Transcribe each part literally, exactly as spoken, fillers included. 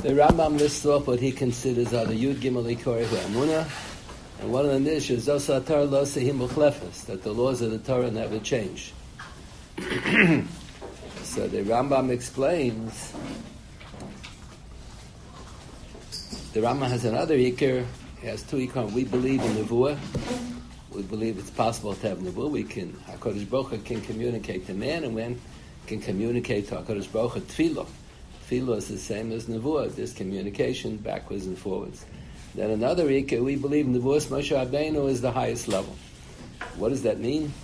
The Rambam lists off what he considers are the Yud Gimel Ikori Ha'amuna, and one of them is Zosa Torah Lo Sehim Uchlefes, that the laws of the Torah never change. So the Rambam explains. The Rambam has another Ikar. He has two Ikar. We believe in Nevuah. We believe it's possible to have Nevuah. We can, HaKadosh Baruch Hu can communicate to man, and man can communicate to HaKadosh Baruch Hu Tefillah. Tefillah is the same as Nevuah. There's communication backwards and forwards. Then another Ikar, we believe Nevuah Moshe Rabbeinu is the highest level. What does that mean?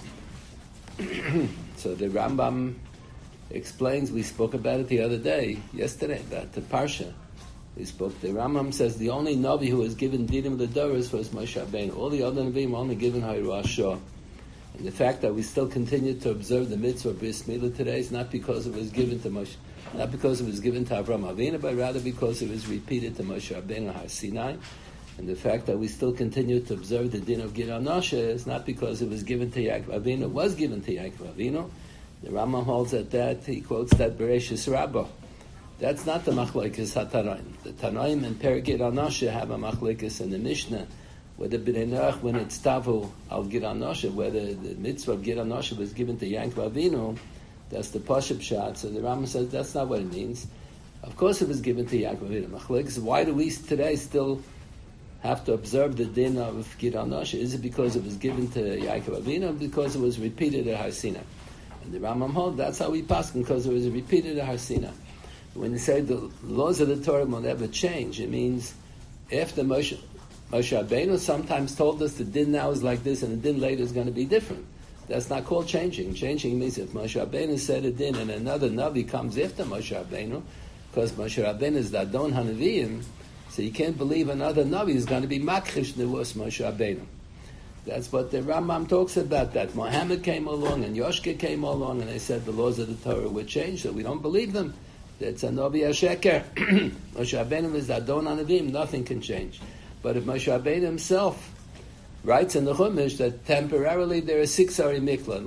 So the Rambam explains, we spoke about it the other day, yesterday, about the Parsha. We spoke, the Rambam says the only Navi who was given Dinim L'Doros was Moshe Rabbeinu. All the other Navim were only given Hayruah Shah. And the fact that we still continue to observe the mitzvah of Bris Milah today is not because it was given to Moshe, not because it was given to Avraham Avinu, but rather because it was repeated to Moshe Rabbeinu Har Sinai. And the fact that we still continue to observe the din of Gid Anashe is not because it was given to Yaakov Avinu, it was given to Yaakov Avinu. The Rambam holds at that, he quotes that Bereshis Rabbah. That's not the Machlokes HaTanoim. The Tanoim and Perek Gid Anashe have a Machlokes in the Mishnah, whether B'nai Noach, when it's Tavu al Gid Anashe, whether the mitzvah of Gid Anashe was given to Yaakov Avinu, that's the Pashup Shot. So the Rambam says that's not what it means. Of course it was given to Yaakov Avinu. Machlokes, why do we today still have to observe the din of Gid Anashe? Is it because it was given to Yaakov Avinu, or because it was repeated at Har Sinai? And the Rambam holds that's how we pass, because it was repeated at Har Sinai. When they say the laws of the Torah will never change, it means after Moshe, Moshe Rabbeinu sometimes told us the din now is like this and the din later is going to be different. That's not called changing. Changing means if Moshe Rabbeinu said a din and another Navi comes after Moshe Rabbeinu, because Moshe Rabbeinu is the Adon HaNeviim, so you can't believe another Navi is going to be Makrish Nevuos Moshe Rabbeinu. That's what the Rambam talks about, that Muhammad came along and Yoshke came along and they said the laws of the Torah would change, so we don't believe them. That's a Navi HaSheker. Moshe Rabbeinu is the Adon HaNeviim, nothing can change. But if Moshe Rabbeinu himself writes in the Chumash that temporarily there are six Ari Mikla,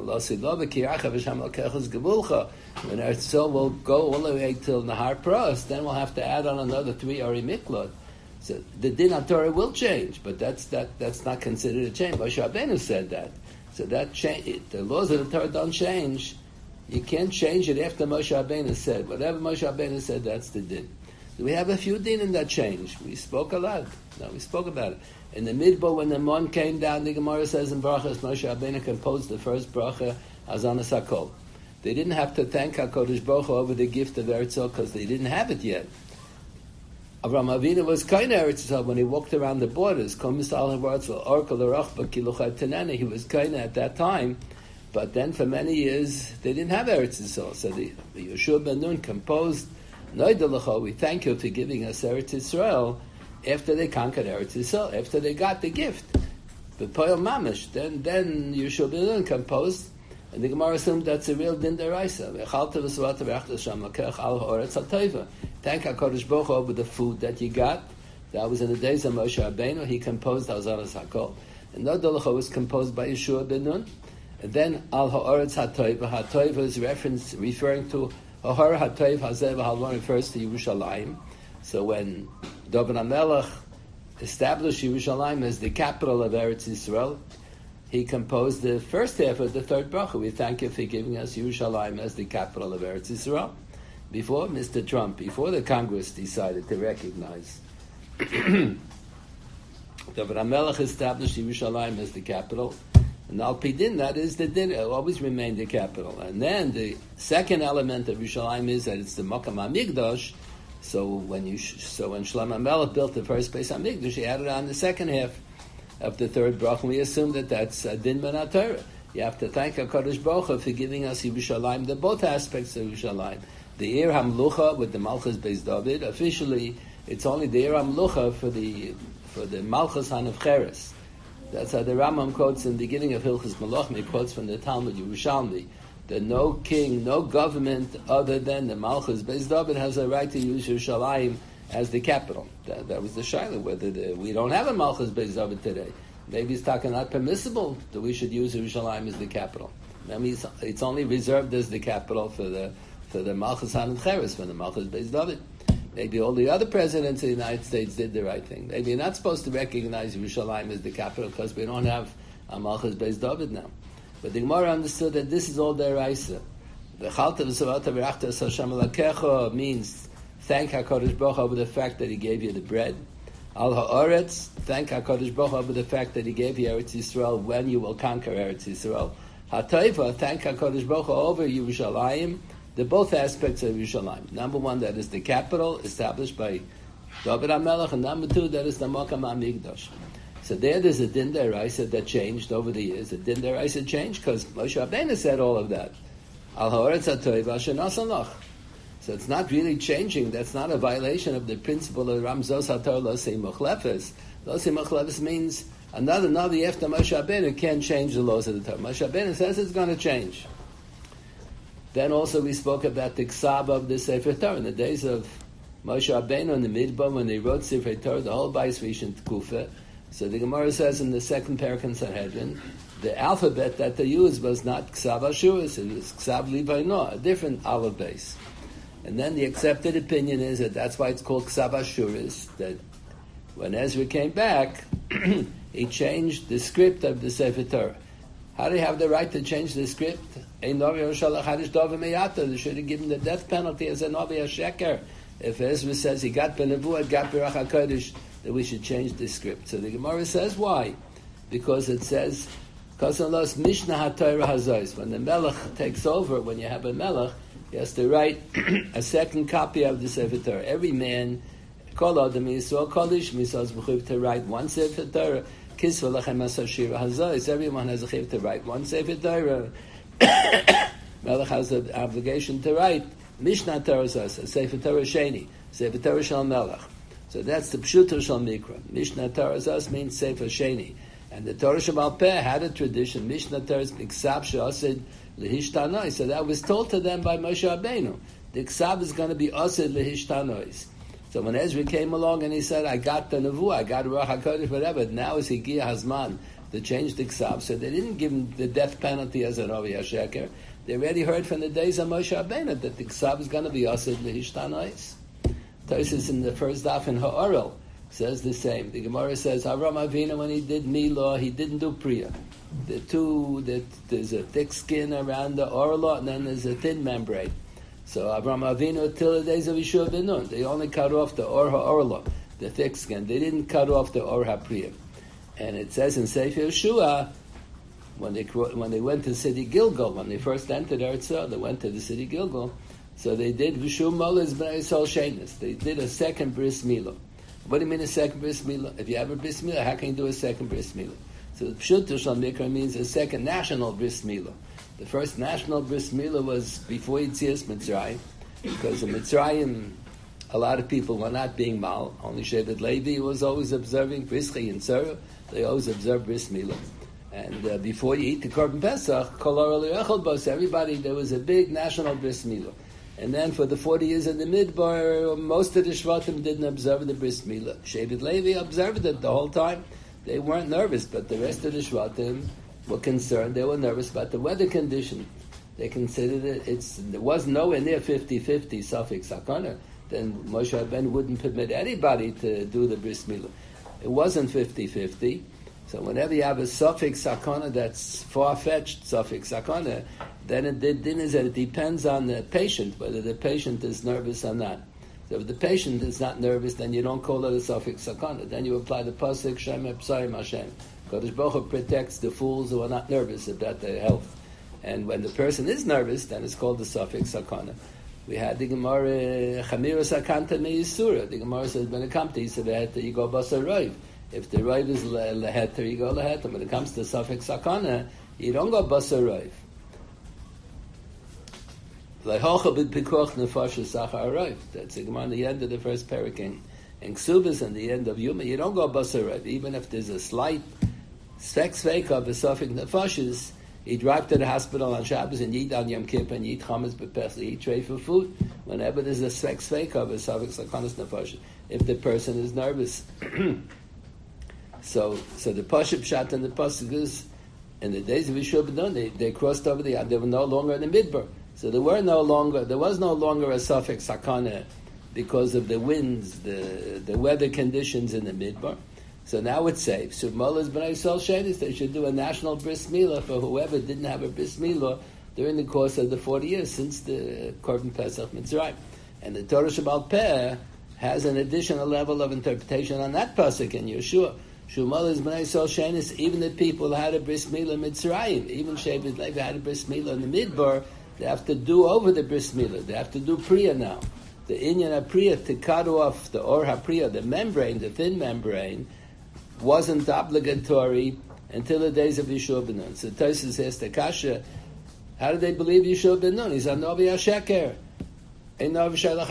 when Eretz Yisrael will go all the way till Nahar Pros, then we'll have to add on another three Ari Mikla. So the Din HaTorah will change, but that's that that's not considered a change. Moshe Rabbeinu said that. So that change, the laws of the Torah don't change. You can't change it after Moshe Rabbeinu said. Whatever Moshe Rabbeinu said, that's the Din. We have a few din in that change. We spoke a lot. No, we spoke about it. In the Midbar, when the Mon came down, the Gemara says in Brachas, Moshe Rabbeinu composed the first bracha, Hazanas HaKol. They didn't have to thank HaKadosh Baruch Hu over the gift of Eretz Yisrael because they didn't have it yet. Avraham Avinu was kind of Eretz Yisrael when he walked around the borders. He was kind of at that time. But then for many years, they didn't have Eretz Yisrael. So the, the Yeshua ben Nun composed, we thank you for giving us Eretz Yisrael after they conquered Eretz Yisrael, after they got the gift. But Poyel Mamish, then then Yeshua ben Nun composed, and the Gemara assumed that's a real din deraisa. Thank HaKadosh Baruch Hu over the food that you got. That was in the days of Moshe Rabbeinu. He composed Hazanas HaKol. And Nodalacha was composed by Yeshua ben Nun. And then Al Ha'oretz HaToiva. HaToiva is reference referring to Ha'or HaToiv HaZev HaLon refers to Yerushalayim. So when David HaMelech established Yerushalayim as the capital of Eretz Yisrael, he composed the first half of the third bracha. We thank you for giving us Yerushalayim as the capital of Eretz Yisrael. Before Mister Trump, before the Congress decided to recognize David HaMelech established Yerushalayim as the capital. And Al Pidin, that is the din, it always remained the capital. And then the second element of Yerushalayim is that it's the Makam HaMikdash. So when you, so when Shlomo HaMelech built the first Beis HaMikdash, he added on the second half of the third bracha. And we assume that that's a din ben HaTorah. You have to thank HaKadosh Baruch Hu for giving us Yerushalayim, the both aspects of Yerushalayim. The Ir HaMlucha with the Malchus Beis David, officially it's only the Ir HaMlucha for the for the Malchus HaNevcheres. That's how the Rambam quotes in the beginning of Hilchos Malachim. He quotes from the Talmud Yerushalmi that no king, no government other than the Malchus Beis David has a right to use Yerushalayim as the capital. That, that was the shaila. Whether the, we don't have a Malchus Beis David today, maybe it's talking not permissible that we should use Yerushalayim as the capital. I mean, it's, it's only reserved as the capital for the for the Malchus HaNevcheres, for the Malchus Beis David. Maybe all the other presidents of the United States did the right thing. Maybe you're not supposed to recognize Yerushalayim as the capital because we don't have Malchus Beis David now. But the Gemara understood that this is all deraisa. The Chalta v'Savata v'Rachta Hashem Alakecha means thank HaKadosh Baruch Hu for the fact that He gave you the bread. Al Ha'aretz, thank HaKadosh Baruch Hu for the fact that He gave you Eretz Yisrael when you will conquer Eretz Yisrael. HaTaiva, thank HaKadosh Baruch Hu over Yerushalayim. They're both aspects of Yerushalayim. Number one, that is the capital established by David HaMelech, and number two, that is the Makam HaMikdash. So there, there's a din deraisa that changed over the years. A din deraisa changed because Moshe Rabbeinu said all of that. Al ha'aretz ha'toiva shenasan lach. So it's not really changing. That's not a violation of the principle of Ramzos HaTorah Lo Sei Mochlefes. Lo Sei Mochlefes means another Navi after Moshe Rabbeinu can't change the laws of the Torah. Moshe Rabbeinu says it's going to change. Then also we spoke about the Ksab of the Sefer Torah. In the days of Moshe Rabbeinu in the Midbar, when they wrote Sefer Torah, the whole Bais Rishon Tkufa. So the Gemara says in the second parak in Sanhedrin, the alphabet that they used was not Ksav Ashuris, it was Ksav Livaino, a different aleph base. And then the accepted opinion is that that's why it's called Ksav Ashuris, that when Ezra came back, he changed the script of the Sefer Torah. How do you have the right to change the script? They should have given the death penalty as a Novi HaSheker. If Ezra says he got Benevuah, got Berach HaKodesh, that we should change the script. So the Gemara says why? Because it says, because unless Mishnah HaTorah Hazos, when the Melech takes over, when you have a Melech, he has to write a second copy of the Sefer Torah. Every man, Kol Adam Yisrael Kolish, Misal Zbuchiv to write one Sefer Torah. Kisva Lechem Asashir Hazos. Everyone has a chiv to write one Sefer Torah. Melech has an obligation to write Mishnah Torah Hazos, Sefer Torah Sheni, Sefer Torah Shal Melech. So that's the Pshuto Shal Mikra. Mishnah Torah Zos means Sefer Sheni. And the Torah Shabbat Peh had a tradition. Mishnah Torah is Miksab She'asid Lehishtanoi. So that was told to them by Moshe Rabbeinu. The Ksab is going to be Asid Lehishtanoi. So when Ezra came along and he said, I got the Nevuah, I got Ruach HaKodesh, whatever, now is Higia Hazman to change the Ksab. So they didn't give him the death penalty as a Novi HaSheker. They already heard from the days of Moshe Rabbeinu that the Ksab is going to be Asid Lehishtanoi. Tosis in the first daf in Ha'orel says the same. The Gemara says Avram Avinu, when he did Milah, he didn't do Priya. The two, that there's a thick skin around the Orla, and then there's a thin membrane. So Avram Avinu till the days of Yeshua ben Nun, they only cut off the Or Ha'orla, the thick skin. They didn't cut off the Or HaPriya. And it says in Sefer Yeshua, when they when they went to the city Gilgal, when they first entered Eretz Yisrael, they went to the city Gilgal. So they did V'shum Molas B'nai Yisrael Shenis. They did a second Bris Milah. What do you mean a second Bris Milah? If you have a Bris Milah, how can you do a second Bris Milah? So the Pshuto Shal Mikra means a second national Bris Milah. The first national Bris Milah was before Yitzias Mitzrayim, because in Mitzrayim, a lot of people were not being mal. Only Shevet Levi was always observing Brischi and Tzara. They always observed Bris Milah. And uh, before you eat the Korban Pesach, Kol Ha'or L'Echol Bos, everybody, there was a big national Bris Milah. And then for the forty years in the Midbar, most of the Shvatim didn't observe the Bris Milah. Shevet Levi observed it the whole time. They weren't nervous, but the rest of the Shvatim were concerned. They were nervous about the weather condition. They considered it, it's, there was nowhere near fifty-fifty suffix sakana. Then Moshe Rabbeinu wouldn't permit anybody to do the Bris Milah. It wasn't fifty-fifty. So whenever you have a suffix sakana that's far-fetched suffix sakana, then it, the din is that it depends on the patient, whether the patient is nervous or not. So if the patient is not nervous, then you don't call it a suffix sakana. Then you apply the pasuk Shem Epsayim Hashem. Kodesh Baruch Hu protects the fools who are not nervous about their health. And when the person is nervous, then it's called the suffix sakana. We had the Gemara Chamira Sakanta Meisura. The Gemara says when it comes to Yisrael, you go Basar Roiv. If the Roiv is leheter, you go leheter. When it comes to suffix sakana, you don't go Basar Roiv. That's the Gemara at the end of the first parak in, in Ksubas and the end of Yuma. You don't go Basar Roiv. Even if there's a slight sex fake of a suffix nefashis, you drive to the hospital on Shabbos and eat on Yom Kippur and eat chametz b'pesach, eat tray for food. Whenever there's a sex fake of a suffix sakanas nefashis, if the person is nervous. so, so the pashup shot and the pasuk is in the days of Yeshua ben Nun, they they crossed over the. They were no longer in the midbar, so there were no longer. There was no longer a suffix sakana because of the winds, the the weather conditions in the midbar. So now it's safe. So Molas B'nai Yisrael Shenis, they should do a national bris milah for whoever didn't have a bris milah during the course of the forty years since the Korban Pesach Mitzrayim. And the Torah Shabbal Peh has an additional level of interpretation on that pasuk in Yeshua. Shumal is B'nai Yisrael Shenis, even the people who had a bris milah Mitzrayim, even Shevet Levi had a bris milah in the midbar, they have to do over the bris milah. They have to do priya now. The inyan HaPriya, to cut off the or HaPriya, the membrane, the thin membrane, wasn't obligatory until the days of Yeshua ben Nun. So Tosfos says to Kasha, how did they believe Yeshua ben Nun? He's a Novi HaSheker. How can a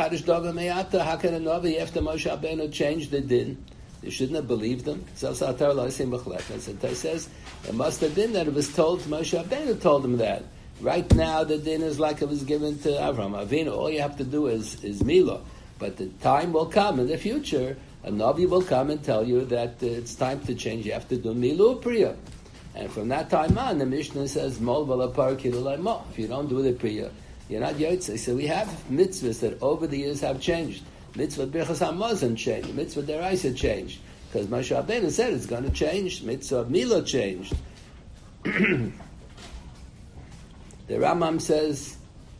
Novi after Moshe Rabbeinu changed the din? They shouldn't have believed him. So Tosfos says, it must have been that it was told to Moshe Rabbeinu told him that. Right now the din is like it was given to Avraham Avinu. All you have to do is, is Milah. But the time will come in the future, a Navi will come and tell you that uh, it's time to change. You have to do Milu Priya. And from that time on, the Mishnah says, Mol Valapar Kilulai Mo. If you don't do the Priya, you're not Yotzei. So we have mitzvahs that over the years have changed. Mitzvah Birchas HaMazon changed. Mitzvah Deraisa changed. Because Moshe Rabbeinu said it's going to change. Mitzvah Milah changed. The Rambam says,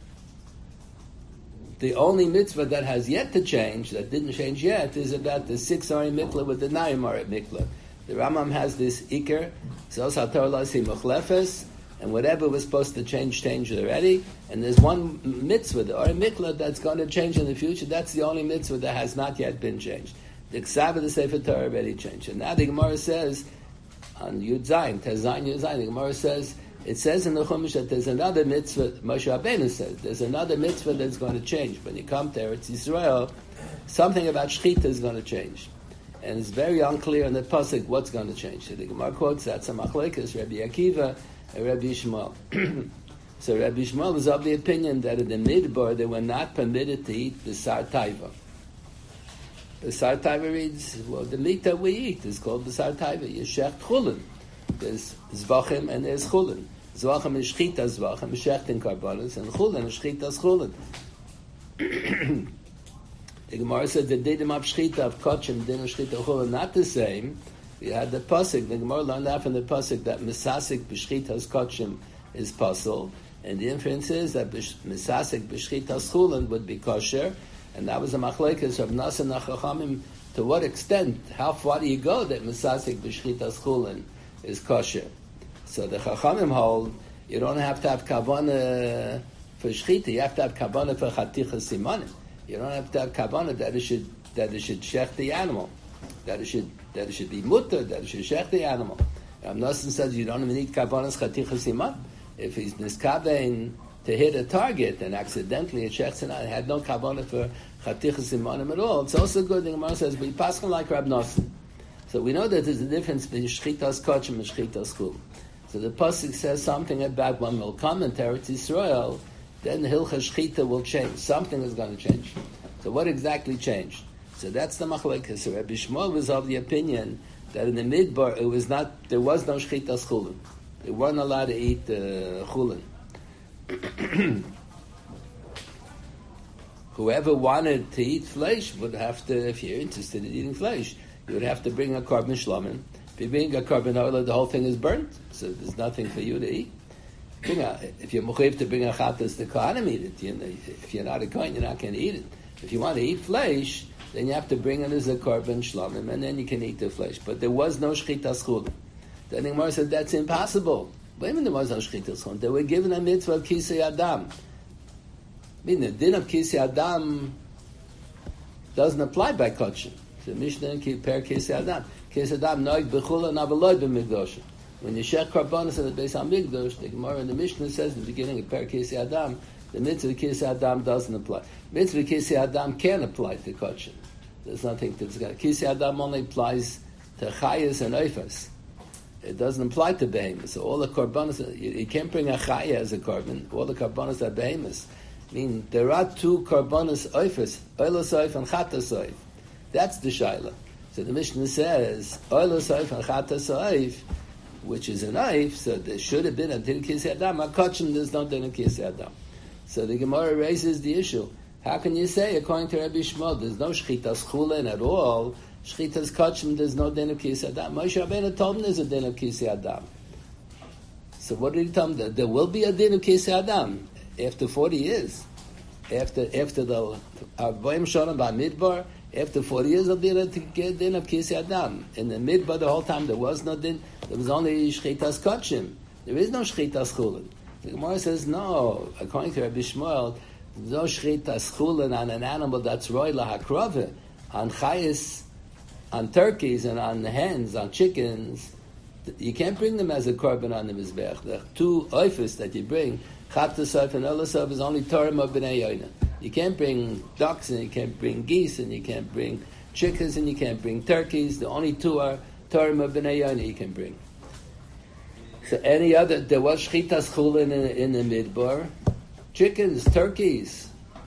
the only mitzvah that has yet to change, that didn't change yet, is about the six Ari Mikla with the nine Ari Mikla. The Rambam has this Iker, and whatever was supposed to change, changed already. And there's one mitzvah, the Ari Mikla, that's going to change in the future. That's the only mitzvah that has not yet been changed. The Ksav of the Sefer Torah already changed. And now the Gemara says, on Yud Zayin, Tez Zayin, Yud Zayin, the Gemara says, it says in the Chumash that there's another mitzvah, Moshe Rabbeinu says, there's another mitzvah that's going to change. When you come to Eretz Yisrael, something about Shechita is going to change. And it's very unclear in the Pasuk what's going to change. So the Gemara quotes that's a Machlekes, Rabbi Akiva, and Rabbi Yishmael. So Rabbi Yishmael was of the opinion that in the Midbar they were not permitted to eat B'sar Taiva. B'sar Taiva reads, well, the meat that we eat is called B'sar Taiva, Yeshech Chulin. There's Zvachim and there's Chulin. Zvachim is Shchita Zvachim, Shechtin Karbanis, and Chulin is Shchita Chulin. The Gemara said the Didim of Shchita of Kochim, Didim of Shchita Chulin, not the same. We had the Pasuk, the Gemara learned that from the Pasuk that Mesasik B'Shchita's Kochim is Pasul, and the inference is that Mesasik B'Shchita's Chulin would be kosher, and that was a Machlekes of Nasa Nachachamim. To what extent, how far do you go that Mesasik B'Shchita's Chulin is kosher? So the Chachamim hold you don't have to have kavanah for shchita. You have to have kavanah for chaticha simanim. You don't have to have kavanah that it should that it should shech the animal, that it should that it should be mutter, that it should shech the animal. Rav Nosson says you don't even need kavanah's chaticha siman. If he's niskavein to hit a target and accidentally it shechs and had no kavanah for chaticha simanim at all, it's also good. The Gemara says we pass like Rav Nosson. So we know that there's a difference between shchitas kochim and shchitas chul. So the pasuk says something about when we'll come into Eretz Yisrael, then the hilcha shchita will change. Something is going to change. So what exactly changed? So that's the machlekes. So Rabbi Shmuel was of the opinion that in the midbar it was not, there was no shchitas chulin. They weren't allowed to eat uh, chulin. Whoever wanted to eat flesh would have to, if you're interested in eating flesh, you would have to bring a korban shlamim. If you bring a korban oila, the whole thing is burnt, so there's nothing for you to eat. Bring a, if you're mechuyev to bring a chatas, the kohanim eat it. You know, if you're not a kohen, you're not going to eat it. If you want to eat flesh, then you have to bring it as a korban shlamim, and then you can eat the flesh. But there was no shchitas chulin. Then the Gemara said that's impossible. Wait a minute, there was no shchitas chulin. They were given a mitzvah of kisei adam. I mean, the din of kisei adam doesn't apply by kochim. The Mishnah keep per kisei adam. Kisei adam noig bechula naveloy b'migdosh. When you shech karbanos in the Beis Hamikdash, the Gemara in the Mishnah says in the beginning of per kisei adam, the mitzvah kisei adam doesn't apply. Mitzvah kisei adam can apply to kochim. There's nothing to discuss. Kisei adam only applies to chayas and oifas. It doesn't apply to behemoths. So all the karbanos, you, you can't bring a chaya as a korban. All the karbanos are behemoths. I mean, there are two karbanos oifas, oilos oif and chatas oif. That's the shaila. So the Mishnah says, oilos oif and chatas oif, which is a knife, so there should have been a din kisei adam. A kochim, there's no din kisei adam. So the Gemara raises the issue. How can you say, according to Rabbi Shmuel, there's no shchitas chulin at all? Shchitas kachim, there's no din of kisi adam. Moshe Rabbeinu told him there's a din of kisi adam. So what did he tell him? There will be a din of kisi adam after forty years. After after the Arbaim Shonim Bamidbar, after forty years there'll be a din of kisi adam. In the midbar, the whole time there was no din. There was only shchitas kachim. There is no shchitas chulin. The Gemara says no. According to Rabbi Shmuel, there's no shchitas chulin on an animal that's roy lahakrove, on chayis, on turkeys and on hens, on chickens. You can't bring them as a korban on the mizbech. The two oifus that you bring, chattasov and elasov, is only Torah of b'nei yoina. You can't bring ducks and you can't bring geese and you can't bring chickens and you can't bring turkeys. The only two are Torah of b'nei yoina you can bring. So any other, there was shchitas chulin in, in the midbar. Chickens, turkeys,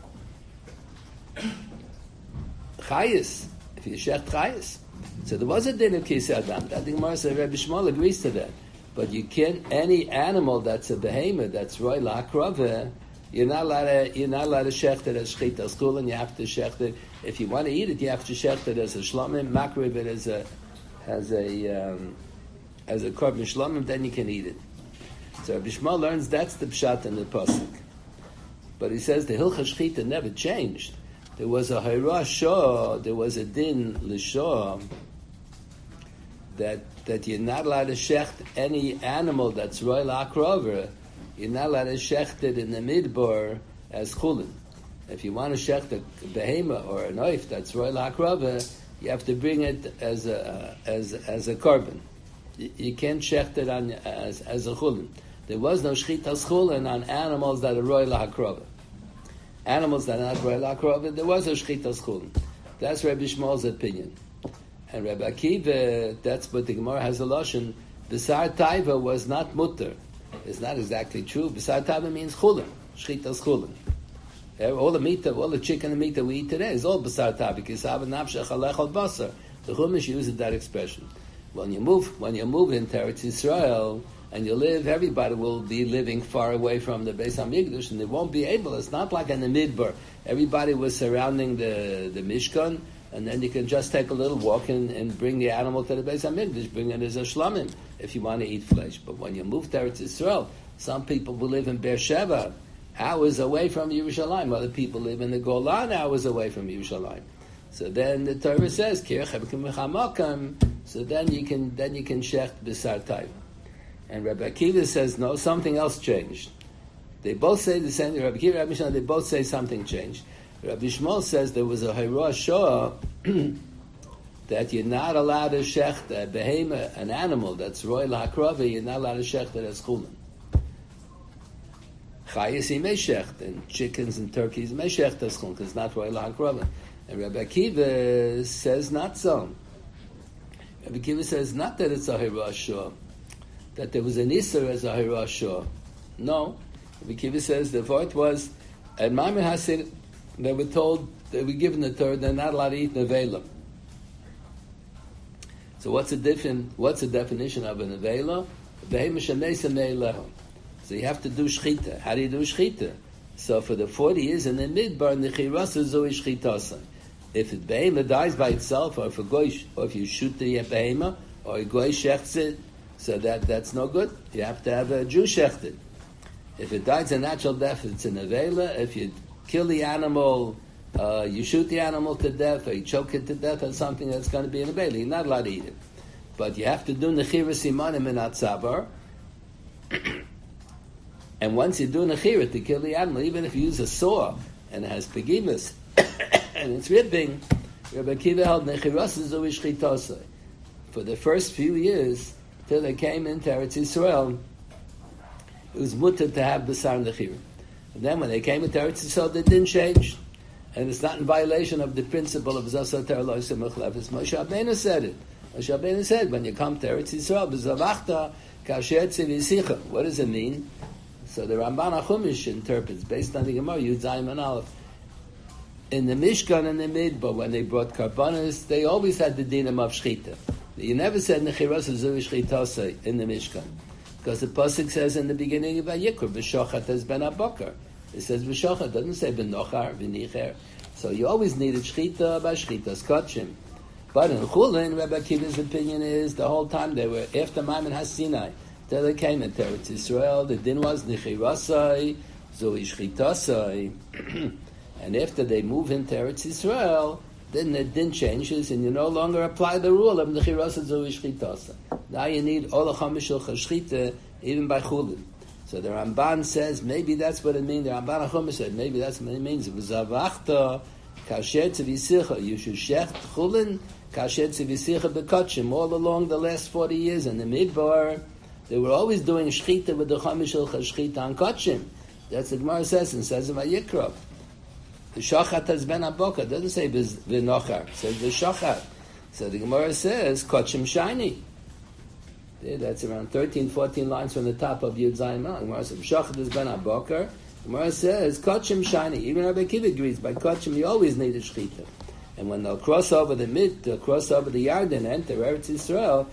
chayis. If you shecht chayis. So there was a din of kisi adam. That the Gemara said Rabbi Shmuel agrees to that. But you can't, any animal that's a behemoth, that's roy la'akrove, you're not allowed to, you're not allowed to shecht it as shchitas chulin. You have to shecht it. If you want to eat it, you have to shecht it as a shlomim, makriv it as a, as a, um, as a korban shlomim, then you can eat it. So Rabbi Shmuel learns that's the pshat in the pasuk. But he says the hilchah shchita never changed. There was a hayra shah, there was a din l'shah, that that you're not allowed to shecht any animal that's roy la'akrover. You're not allowed to shecht it in the midbar as chulin. If you want to shecht a behema or an oif that's roy la'akrover, you have to bring it as a as as a korban. You, you can't shecht it on as as a chulin. There was no shchitas chulin on animals that are roy la'akrover. Animals that are not roy la'akrover, there was a shchitas chulin. That's Rabbi Shmuel's opinion. And Rabbi Akiva, that's what the Gemara has a lashon. B'sar taiva was not mutter. It's not exactly true. B'sar taiva means chulin, shchitas chulin. All the meat, all the chicken and meat that we eat today is all b'sar taiva. Kisava nafshech alechol basar. The Chumash uses that expression. When you move, when you move into Eretz Yisrael and you live, everybody will be living far away from the Beis Hamikdash, and they won't be able. It's not like in the midbar. Everybody was surrounding the the Mishkan. And then you can just take a little walk and, and bring the animal to the Beis Hamikdash, bring it as a shlamim if you want to eat flesh. But when you move to Eretz Yisrael, some people will live in Beersheba, hours away from Yerushalayim. Other people live in the Golan, hours away from Yerushalayim. So then the Torah says, so then you can then you can shecht b'sar taiva. And Rabbi Akiva says, no, something else changed. They both say the same. Rabbi Akiva and Rabbi Shmuel, they both say something changed. Rabbi Shmuel says there was a hayra shah that you're not allowed to shecht a behemoth, an animal that's roy la'akrove, you're not allowed to shecht it as chulin. Chayis he may shecht, and chickens and turkeys may shecht as chulin, because it's not roy la'akrove. And Rabbi Akiva says not so. Rabbi Akiva says not that it's a hayra shah, that there was an iser as a hayra shah. No. Rabbi Akiva says the vote was, and Maimon Hasid, they were told, they were given the Torah, they're not allowed to eat nevela. So what's the different? What's the definition of a nevela? So you have to do shchita. How do you do shchita? So for the forty years in the midbar, nechirasa zoi shchitasa. If a behema dies by itself, or if a goy, or if you shoot the behema, or a goy shechts it, so that that's no good. You have to have a Jew shecht it. If it dies a natural death, it's a nevela. If you kill the animal, uh, you shoot the animal to death, or you choke it to death, or something that's going to be in a belly. You're not allowed to eat it. But you have to do nechira simanim in atzabar. And once you do nechira to kill the animal, even if you use a saw and it has begimus and it's ripping, Rabbi Akiva held nechiras zoi shchitasa. For the first few years, till they came into Eretz Yisrael, it was mutter to have b'sar nechira. And then when they came into Eretz Yisrael, they didn't change. And it's not in violation of the principle of Zasar Ter Lo Yisem Mechlefes. Moshe Rabbeinu said it. Moshe Rabbeinu said, when you come to Eretz Yisrael, b'zavachta kasher tzivisicha. What does it mean? So the Ramban HaChumash interprets, based on the Gemara, Yud Zayin and Aleph. In the Mishkan and the Midbar, when they brought karbanos, they always had the dinam of shchita. You never said nechiras zui shchitasa in the Mishkan. Because the pasuk says in the beginning of Vayikra, b'shochat es ben abakar. It says v'shachar. It doesn't say b'nochar, v'nicher. So you always needed shchita by shchitas kachim. But in Chulin, Rabbi Akiva's opinion is the whole time they were after Maimon HaSinai. Till they came into Eretz Yisrael, the din was nichirasai, zoi shchitasai. And after they move into Eretz Yisrael, then the din changes, and you no longer apply the rule of nichirasai zoi shchitasai. Now you need ola chamishul chashchita even by Chulin. So the Ramban says maybe that's what it means. The Ramban HaChumash said maybe that's what it means. V'zavachta kasher tzivisicha. You should shecht Chulin kasher tzivisicha bekachim. All along the last forty years in the Midbar, they were always doing shchita with the chamishul chashchita on kachim. That's the Gemara says and says in Vayikra. The shachat has been aboka. It doesn't say v'nochar. It says v'shachat. So the Gemara says kachim shiny. Yeah, that's around thirteen, fourteen lines from the top of Yud Zayin Mel. Gemara says shachat has been aboka. Gemara says kachim shiny. Even Rabbi Akiva agrees by kachim you always need a shchita. And when they'll cross over the mid, they'll cross over the Yarden, enter Eretz Yisrael.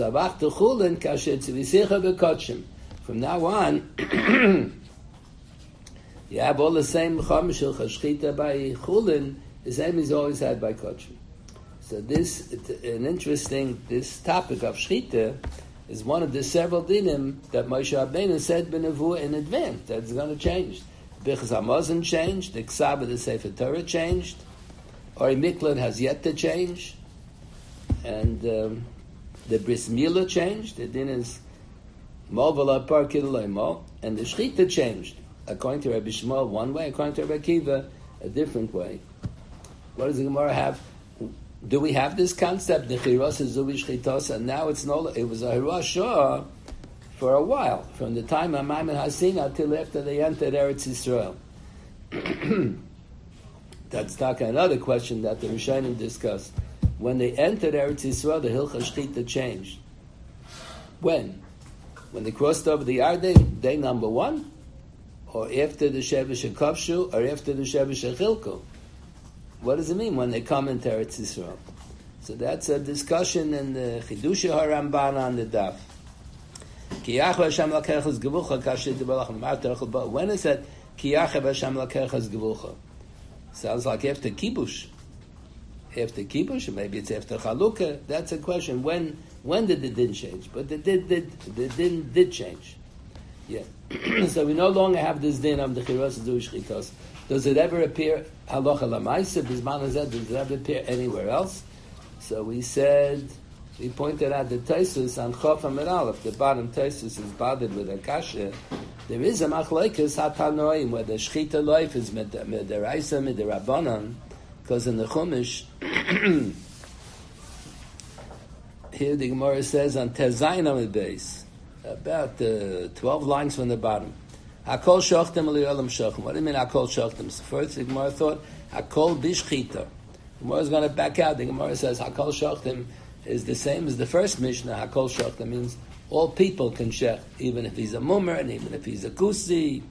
From now on, you have all the same chamishul chashchita by chulin, the same is always had by kachim. So this, an interesting, this topic of shchita is one of the several dinim that Moshe Rabbeinu said b'nevuah in advance that's going to change. Bichas Hamazon changed, the Ksab of the Sefer Torah changed, Ori Miklat has yet to change, and um, the Bris Milah changed. The din is Mol v'la par kidulei mol, and the Shechita changed. According to Rabbi Shmuel, one way. According to Rabbi Akiva, a different way. What does the Gemara have? Do we have this concept? Nechiros is zuvi shchitos, and now it's no. It was a hirashah for a while, from the time of Maimon HaSinai till after they entered Eretz Yisrael. That's not another question that the Rishonim discussed. When they entered Eretz Yisrael, the Hilchah Shchita changed. When? When they crossed over the Yarden, day number one? Or after the Shevish Kavshu, or after the Shevish Chilko? What does it mean when they come into Eretz Yisrael? So that's a discussion in the Chidush HaRamban on the Daf. When is that? Sounds like after Kibush. After Kibush, or maybe it's after Chalukah. That's a question. When when did the din change? But the din did, the din did change. Yeah. So we no longer have this din of the Chiros Zush Chitos. Does it ever appear halacha lamaisa? Bisman hazeh, does it ever appear anywhere else? So we said, we pointed out the Taisus on Chof Amid Aleph, the bottom Taisus is bothered with a kasha. There is a machlokes hatanoim where the shchita life is med deraisa med derabanan, because in the Chumash here the Gemara says on Tezayin Amid Beis, about uh, twelve lines from the bottom. Hakol shochtem aliyolam shochem. What do you mean Hakol shochtem? So first the Gemara thought Hakol bishchita. The Gemara is going to back out. The Gemara says Hakol shochtem is the same as the first Mishnah. Hakol shochtem means all people can shech, even if he's a mummer and even if he's a kusi.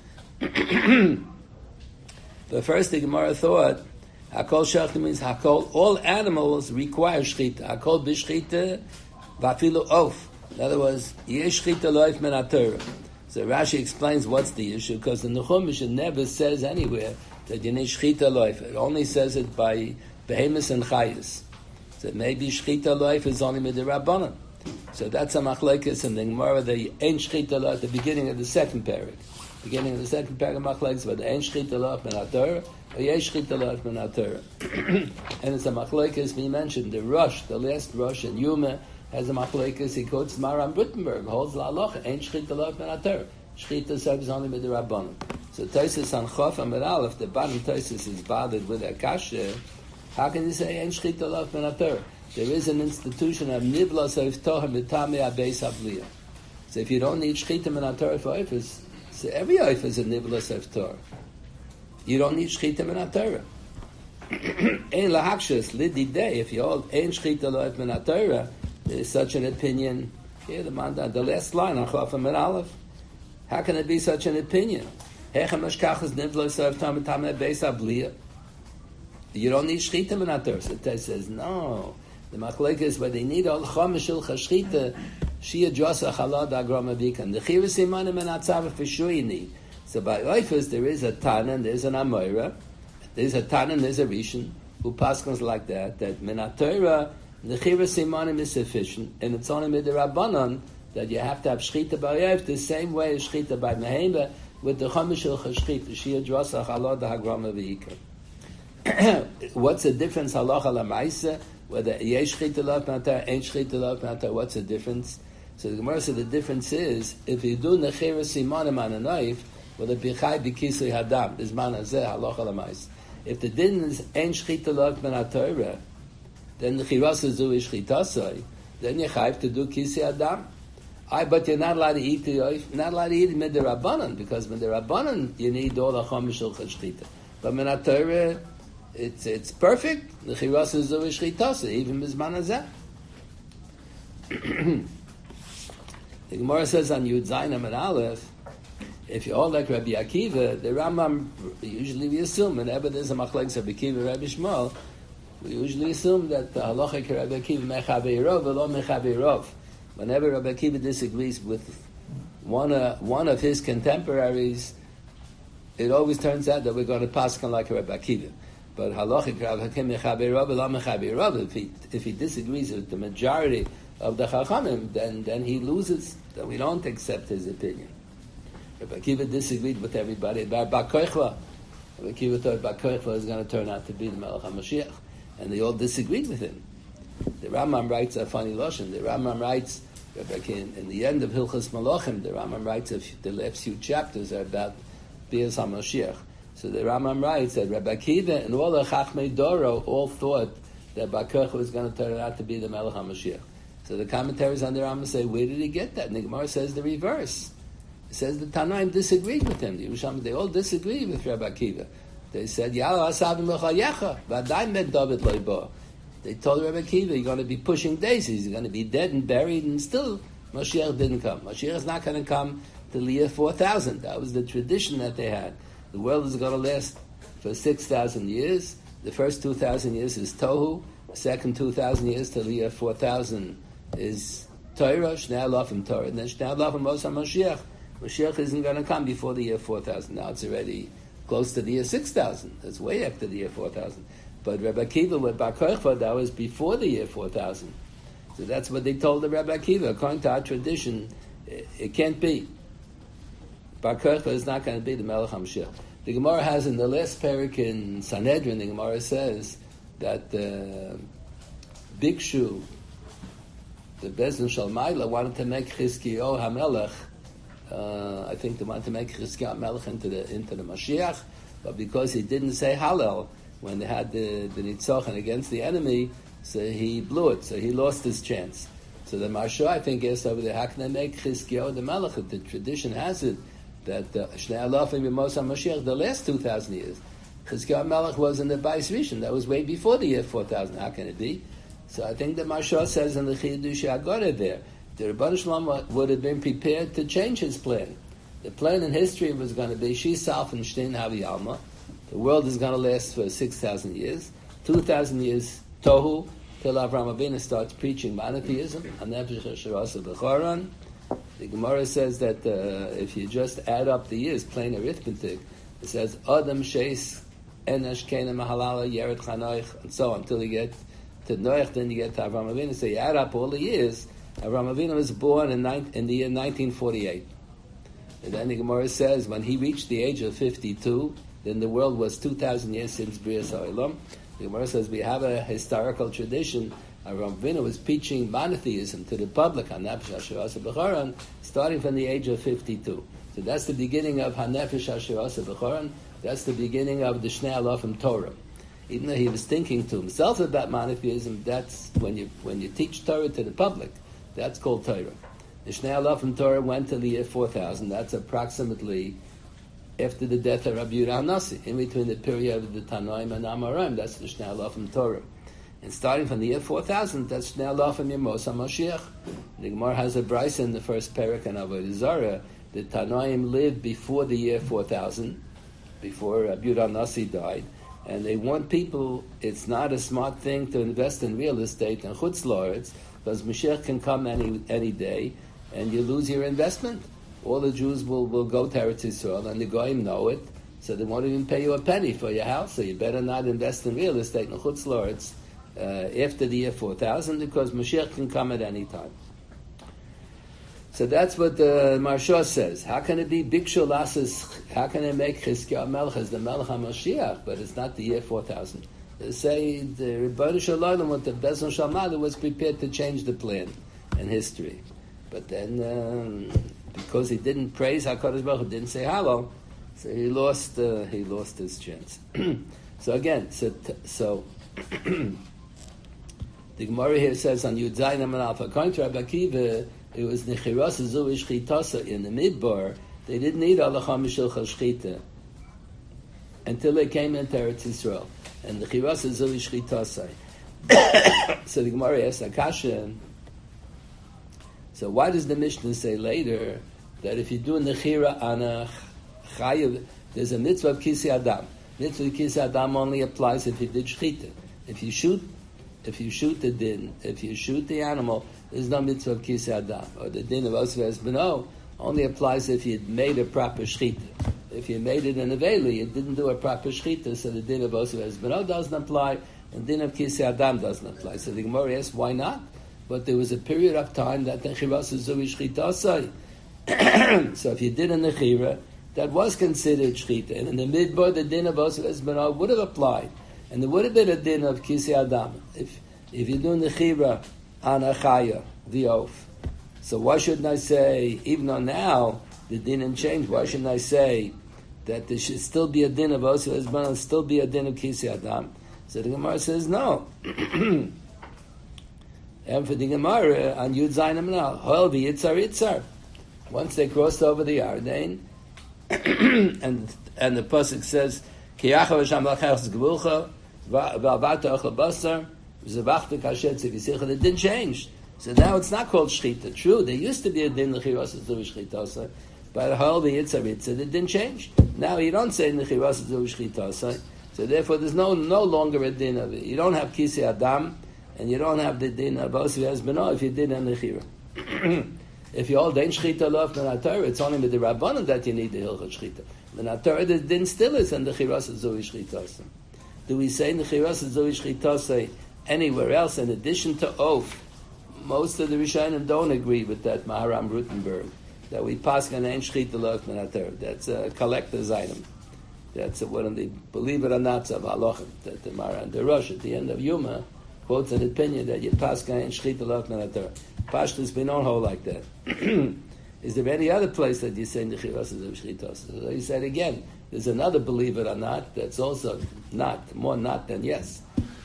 But first the Gemara thought Hakol shochtem means Hakol, all animals require shchita. Hakol bishchita vafilu of. In other words, yesh shchita loif min haTorah. So Rashi explains what's the issue, because in the Chumash it never says anywhere that you need shchita loif. It only says it by behemoths and chayas. So maybe shchita loif is only midirabbanan. So that's a machlekes in the Gemara. The ein shchita loif at the beginning of the second parak. Beginning of the second parak of machlekes, but the ein shchita loif min haTorah or yesh shchita loif min haTorah. And it's a machlekes. We mentioned the Rosh, the last Rosh in Yuma, has a machlekes. He quotes Maram Brittenberg, holds la halacha, ain't shchita loif min haTorah. Shchita serves only with the Rabbanon. So Tosfos on Chof Amid Aleph, the bottom Tosfos is bothered with a kasha. How can you say ain't shchita loif min haTorah? There is an institution of nivla seif toha mitame abeis avliya. So if you don't need shchita min haTorah for oifus, so every oifus is a nivla seif toha. You don't need shchita min haTorah. Ein lahakshas lidi day. If you hold ain't shchita loif min haTorah, there is such an opinion. Here, the mandan, the last line on Chof Amid Aleph. How can it be such an opinion? You don't need shchita min haTorah. So Tess says, no. The machlekes is where they need all chamishul chashchita, shia josa chalad agram avikan. The chivas imanim and atzav for sure you need. So by Oifus, there is a Tana and there's an Amoira. There's a Tana and there's a Rishon, who paskons like that, that Minatorah, the Chira Simanim is sufficient, and it's only Midirabbanan that you have to have Shchita by Oif the same way as Shchita by Mehemba, with the Chamishil Chashchit, the Shia Drosach, Allah, the Hagrama V'ikar. What's the difference, halacha lamaisa, whether yesh shchita lav matar, ain't shchita lav matar, what's the difference? So the Gemara said the difference is, if you do nechera simanim on a knife, well, the bichai b'kisei hadam, this man hazeh, halacha lamaisa. If the din is ain't shchita lav matar, then the chirasa zu is shchitasai, then you have to do kisei hadam. I, but you're not allowed to eat the not allowed to eat midirabanan, because midirabanan you need all the chamishul chashchita. But minatorah, It's it's perfect. The chiras is over shchitasa, even bizman hazeh. The Gemara says on Yud Zayin and Aleph, if you all like Rabbi Akiva, the Rambam, usually we assume whenever there's a machlekes Rabbi Akiva, Rabbi Shmuel, we usually assume that the halacha Rabbi Akiva mechaveirov v'lo mechaveirov. Whenever Rabbi Akiva disagrees with one uh, one of his contemporaries, it always turns out that we're going to pass on like Rabbi Akiva. But halachic Rav Hakim mechaber Rav la mechaber Rav. If he if he disagrees with the majority of the Chachamim, then then he loses. Then we don't accept his opinion. Rabbi Akiva disagreed with everybody about Bar Kochva. Rabbi Akiva thought Bar Kochva is going to turn out to be the Melech HaMashiach, and they all disagreed with him. The Rambam writes a funny lashon. The Rambam writes Rabbi Akiva, in the end of Hilchos Malachim. The Rambam writes a few, the last few chapters are about Bias HaMashiach. So the Rambam writes that Rabbi Akiva and all the Chachmei Doro all thought that Bar Kochva was going to turn out to be the Melech HaMashiach. So the commentaries on the Rambam say, where did he get that? And the Gemara says the reverse. It says the Tanaim disagreed with him. The Yerushalmi, they all disagreed with Rabbi Akiva. They said, Yala asavim l'chayecha, v'adayim ben David loibo. They told Rabbi Akiva, you're going to be pushing daisies, you're going to be dead and buried, and still Mashiach didn't come. Mashiach is not going to come till the year four thousand. That was the tradition that they had. The world is going to last for six thousand years. The first two thousand years is Tohu. The second two thousand years till the year four thousand is Torah, Shnei Alofim Torah. And then Shnei Alofim Moshe Mashiach. Mashiach isn't going to come before the year four thousand. Now it's already close to the year six thousand. That's way after the year four thousand. But Rabbi Akiva with Bar Kochva, that was before the year four thousand. So that's what they told the Rabbi Akiva. According to our tradition, it, it can't be. Bar Kochva is not going to be the Melech HaMashiach. The Gemara has in the last parak in Sanhedrin, the Gemara says that uh, Bikshu, the Bezdin Shalmaila, wanted to make Chizkiyahu HaMelech, uh, I think they wanted to make Chizkiyahu HaMelech into the, into the Mashiach, but because he didn't say Hallel when they had the, the Nitzochan against the enemy, so he blew it, so he lost his chance. So the Marsha, I think, asked over there, how can they make Chizkiyahu the Melech? The tradition has it that Shnei Alofim Moshe Mashiach, the last two thousand years, Chizkiyahu Melech was in the Bais Rishon. That was way before the year four thousand. How can it be? So I think the Marsha says in the Chidush Agora there, the Rebbeinu Shalom would have been prepared to change his plan. The plan in history was going to be Shisaf and Shtein Havi Alma. The world is going to last for six thousand years. Two thousand years Tohu till Avraham Avinu starts preaching monotheism. Hanefesh Hasharasa B'Choron. The Gemara says that uh, if you just add up the years, plain arithmetic, it says Adam Sheis Enesh Kena Mahalala Yeret Chanoich and so on until you get to Noach, then you get to Avraham Avinu. So you add up all the years. Avraham Avinu was born in, nine, in the year nineteen forty-eight. And then the Gemara says when he reached the age of fifty-two, then the world was two thousand years since Brias HaOlam. The Gemara says we have a historical tradition. Avraham Avinu was preaching monotheism to the public, Hanefesh Hasharasa B'Choron, starting from the age of fifty-two. So that's the beginning of Hanefesh Hasharasa B'Choron. That's the beginning of the Shnei Alofim Torah. Even though he was thinking to himself about monotheism, that's when you when you teach Torah to the public. That's called Torah. The Shnei Alofim Torah went to the year four thousand. That's approximately after the death of Rabbi Yehuda Nasi, in between the period of the Tanoim and Amoraim. That's the Shnei Alofim Torah. And starting from the year four thousand, that's Shnei Alofim Yemos HaMashiach. The Gemara has a brisa in the first parak in Avodah Zarah. The Tanoim lived before the year four thousand, before Rabbi Yehuda Nasi died. And they want people, it's not a smart thing to invest in real estate and chutz la'aretz, because Mashiach can come any any day, and you lose your investment. all the Jews will, will go to Eretz Yisrael, and the Goyim know it, so they won't even pay you a penny for your house, so you better not invest in real estate in Chutz La'aretz uh, after the year four thousand, because Mashiach can come at any time. So that's what the Maharsha says. How can it be Bikshu Lasses? How can it make Chizkiah Melech as the Melech HaMashiach, but it's not the year four thousand? They say the Rebbeinu Shalom, what the Bezon Shalmada was prepared to change the plan in history. But then, um, because he didn't praise HaKadosh Baruch Hu, didn't say hello, so he lost uh, he lost his chance. So again, so, so the Gemara here says on Yud Zayin Amar Alpha, according to Rabbi Akiva, it was Nechiras Zu Shchitasa in the Midbar. They didn't need Halacha Mishilcha Shchita until they came into Eretz Yisrael. And the Nechiras Zu Shchitasa. So the Gemara asks Akasha, so why does the Mishnah say later that if you do Nechira on a Chayav, there's a mitzvah of Kisi Adam. Mitzvah of Kisi Adam only applies if you did Shchita. If you shoot, if you shoot the din, if you shoot the animal, there's no mitzvah of Kisi Adam. Or the din of Osvez Beno only applies if you made a proper Shchita. If you made it in a Veli, you didn't do a proper Shchita, so the din of Osvez Beno doesn't apply, and din of Kisi Adam doesn't apply. So the Gemara asks, why not? But there was a period of time that the Nechiras Zu Shchitasa. So if you did a Nechira, that was considered Shchita. And in the Midbar, the din of Osvez Beno would have applied. And there would have been a din of Kisi Adam. If if you do Nechira on a Chaya, the oath. So why shouldn't I say, even though now the din didn't change, why shouldn't I say that there should still be a din of Osvez Beno and still be a din of Kisi Adam? So the Gemara says, no. And for the Gemara, on Yud Zayin Amnal, Hol v'yitzar yitzar. Once they crossed over the Yarden, and and the pasuk says, Ki yachav Hashem l'chayach z'gevulcha, v'alvata ochel basar, v'zavachta kashet z'visicha. It didn't change. So now it's not called Shchita. True, there used to be a din l'chiras zu Shchitasa, but Hol v'yitzar yitzar, it didn't change. Now you don't say l'chiras zu Shchitasa, so therefore there's no no longer a din of it. You don't have Kisi Adam, and you don't have the din of Osvez Beno if you did a Nechira. If you hold Ein Shchita Lof Menat, it's only with the Rabbanon that you need the Hilchot Shchita. Menat, the din still is in the Chiras Zu Shchitasa. Do we say in the Chiras Zu Shchitasa anywhere else in addition to Oath? Most of the Rishonim don't agree with that Maharam Rutenberg, that we pass on Ein Shchita Lof Menat. That's a collector's item. That's a, one of the, believe it or not, of halachim, that the Maharam Derosh at the end of Yuma quotes an opinion that you pass on Ein Shchita Lof Menat. Pashtus, we don't hold like that. Is there any other place that you say Nechiras Zu Shchitasa? So he said again, there's another, believe it or not, that's also not, more not than yes.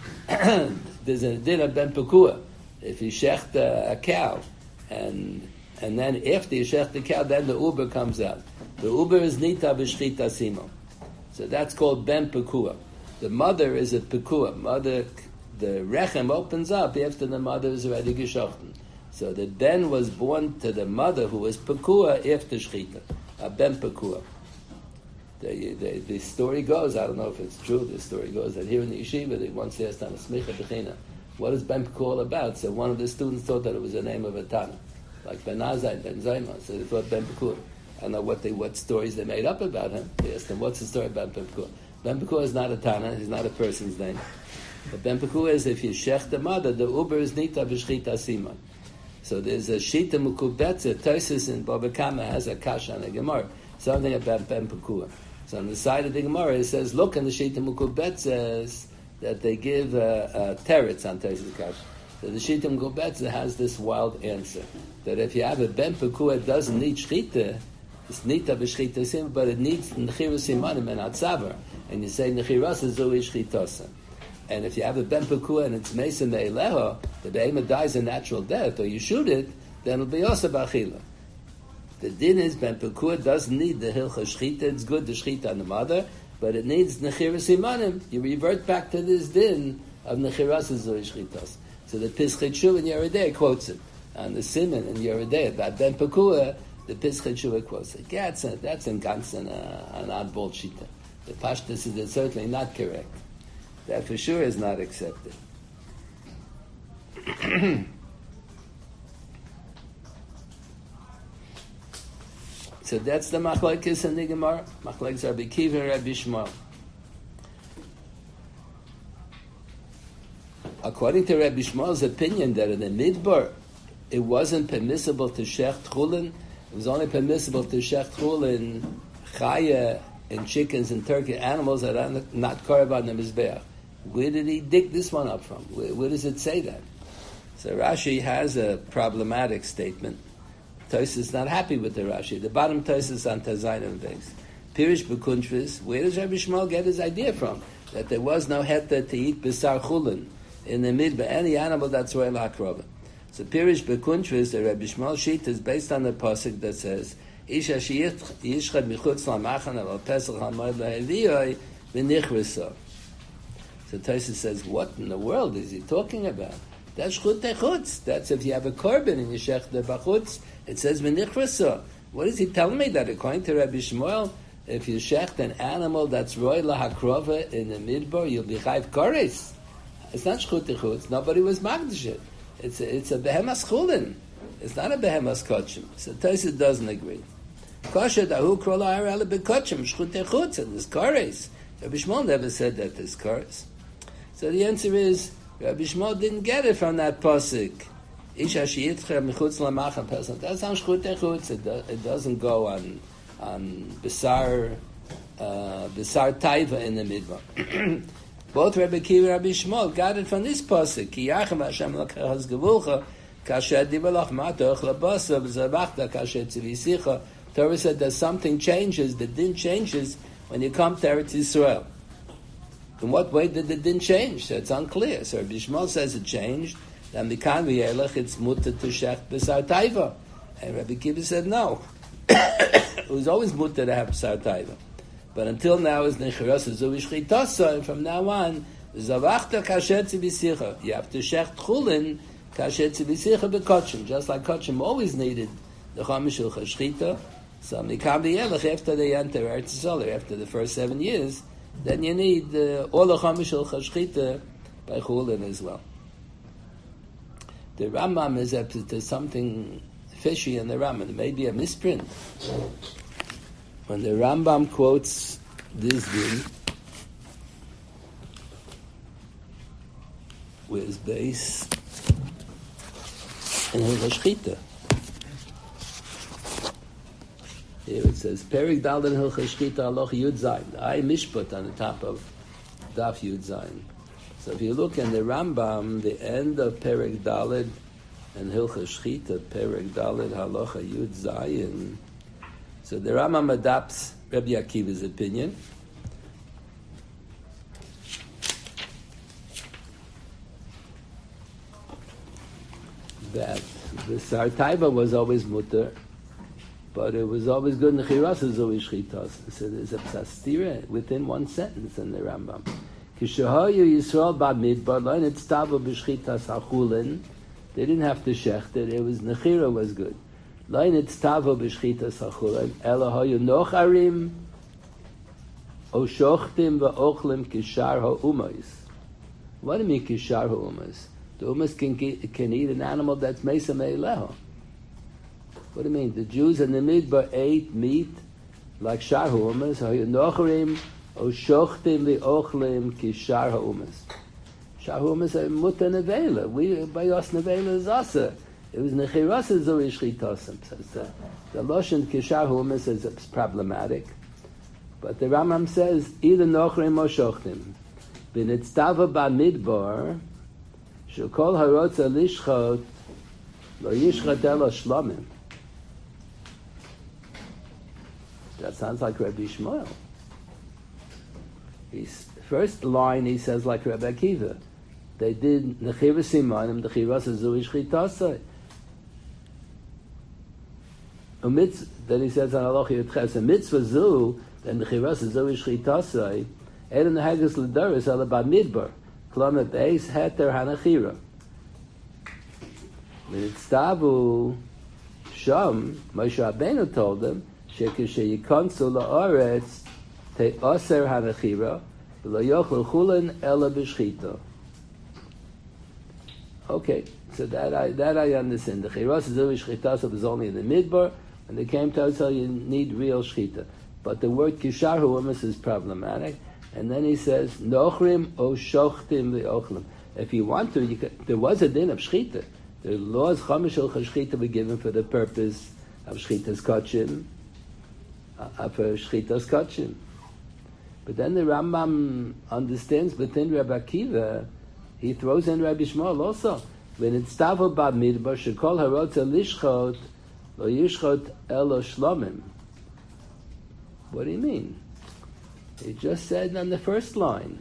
There's a din of Ben Pekua. If you shecht a, a cow, and and then after you shecht the cow, then the uber comes out. The uber is Nita B'Shchita Simo. So that's called Ben Pekua. The mother is a Pekua. Mother, the rechem opens up after the mother is already geschochten. So the Ben was born to the mother who was Pekua after Shchita, a Ben Pekua. The, the, the story goes, I don't know if it's true, the story goes that here in the yeshiva, they once asked on a smicha bechina, what is Ben Pekua all about? So one of the students thought that it was the name of a Tana, like Ben Azai, Ben Zayma, so they thought Ben Pekua. I don't know what they, what stories they made up about him. They asked him, what's the story about Ben Pekua? Ben Pekua is not a Tana, he's not a person's name. But Ben Pekua is, if you shech the mother, the uber is Nita B'Shchita Sima. So there's a Shita Mukubetze, Tosis in Baba Kama has a Kasha and a Gemara, something about Ben Pekua. So on the side of the Gemara it says, look, in the Shita Mukubetze says that they give uh, uh, teretz on Tosis Kasha. So the Shita Mukubetze has this wild answer, that if you have a Ben Pekua, it doesn't need Shchita, it's Nita B'Shchita Sima, but it needs Nechiras Simanim and Atzavar, and you say Nechiras Zu Shchitasa. And if you have a Ben Pekua and it's Mesa Me'eleho, the behemoth dies a natural death, or you shoot it, then it'll be also B'achila. The din is Ben Pekua doesn't need the Hilcha Shchita, it's good the Shchita on the mother, but it needs Nechiras Simanim. You revert back to this din of Nechiras Zu Shchitas. So the Pischei Teshuva in Yeridei quotes it. On the Siman in Yeridei about Ben Pekua, the Pischei Teshuva quotes it. Yeah, that's, a, that's in Gansen, uh, an oddball Shita. The Pashtus is certainly not correct. That for sure is not accepted. So that's the machlokes in the Gemara. Machlokes Rabbi Akiva and Rabbi Shmuel. According to Rabbi Shmuel's opinion, that in the Midbar, it wasn't permissible to shech tchulin. It was only permissible to shech tchulin chaya and chickens and turkey animals that are not korban the mizbeach. Where did he dig this one up from? Where, where does it say that? So Rashi has a problematic statement. Tosfos is not happy with the Rashi. The bottom Tosfos on Tazayin base. Pirish b'kuntrus. Where does Rabbi Shmuel get his idea from? That there was no heta to eat b'sar chulin in the midbar, any animal that's royal hakrova. So Pirish b'kuntrus, the Rabbi Shmuel sheet is based on the pasuk that says, Isha yishchad michutz lamachan al pesach hamoed laheviyoi v'nichrisa. So Tosfos says, what in the world is he talking about? That's chut techutz. That's if you have a korban and you shech the bachutz, it says v'nichrisa. What is he telling me? That according to Rabbi Shmuel, if you shech an animal that's roy lahakrova in the midbar, you'll be chayv kores. It's not chut techutz. Nobody was magdish it. It's a, it's a behemas chulin. It's not a behemas kachim. So Tosfos doesn't agree. Kasha dahu krol ha'ara bekachim shchut techutz and there's kores. Rabbi Shmuel never said that there's kores. So the answer is, Rabbi Shmuel didn't get it from that pasuk. Isha sheyitcha michutz lamachan pesach. That's on shchut techutz. It, do, it doesn't go on on besar uh, besar taiva in the midbar. Both Rabbi Akiva and Rabbi Shmuel got it from this pasuk. Ki yachem Hashem l'kachas gevulcha kasher dibalach matoch labasa v'zavachta kasher tzivisicha. Torah said that something changes. The din changes when you come to Eretz Yisrael. In what way did the din change? So it's unclear. So Rabbi Shmuel says it changed. Then mikan v'yelech it's mutter to shech b'sar taiva. And Rabbi Akiva said no. It was always mutter to have b'sar taiva. But until now, it's nechiras zuvi shchitasa, and from now on, zavachta kasher tzivisicha. You have to shech tchulin kasher tzivisicha bekotchim, just like kotchim always needed the chamish ilcha shchita. So mikam v'yelech after they enter Eretz Yisrael, after the first seven years, then you need uh, all the chamish ilcha shchita by chulin as well. The Rambam is up to something fishy in the Rambam. It may be a misprint. When the Rambam quotes this din with base in Hilchos Shchita. Here it says, Perik Daled Hilchos Shchita Aloch Yud Zayin. I mishput on the top of Daf Yud Zayin. So if you look in the Rambam, the end of Perik Daled and Hilchos Shchita, Perik Daled Halacha Yud Zayin. So the Rambam adopts Rabbi Akiva's opinion. That the Sartaiva was always mutter, but it was always good in the Chirasa Zoe Shchitas. So there's a psastira within one sentence in the Rambam. Kishahayu Yisrael Bamidbar Loin Etztava B'Shchitas HaChulin. They didn't have to shecht it. It was Nechira was good. Loin Etztava B'Shchitas HaChulin. Elohayu Nocharim O Shochtim V'Ochlim Kishar HaUmais. What do you mean Kishar HaUmais? The Umas can, can eat an animal that's Mesa Me'eleho. What do you mean? The Jews in the Midbar ate meat like Shar HaUmas. Hayu Nocharim O Shochtim V'Ochlim Kishar HaUmas. Shar HaUmas are Muta Nevela. We, by us Nevela is Asa. It was Nechirasa Zoe Shchitasim. So the Loshen Kishar HaUmas is problematic. But the Rambam says, either Nocharim or Shochtim. B'nitztava B'Midbar Shekol Harotza Lishchot Lo Yishchat Elo Shlomim. That sounds like Rabbi Shmuel. His first line he says like Rabbi Akiva. They did Nechira Simanim, Nechira Zui Shchitasai. Then he says on Halacha Yotches, a mitzvah zu, then Nechira Zui Shchitasai, Eden Haggis L'Doris Alabad Midbar. Klama Beis Heter Hanachira. Mitztavu Sham, Moshe Rabbeinu told them, Shekishe Yikonsu La'aretz Te Oser Hanachira, V'lo Yochel Chulin Ela B'Shchita. Okay, so that I that I understand. The Chiras Zui Shchitasa was only in the Midbar. And they came to us, so you need real shchita. But the word kishar hu'umas is problematic. And then he says, nochrim o shochtim ve'ochlim. If you want to, you can, there was a din of shchita. The laws chamish al shchita were given for the purpose of shchita's kachim, uh, for shchita's kachim. But then the Rambam understands within Rabbi Akiva, he throws in Rabbi Shmuel also. When it's tavo bad midbar, shekol harotza lishchot, lo yishchot elo shlomim. What do you mean? He just said on the first line.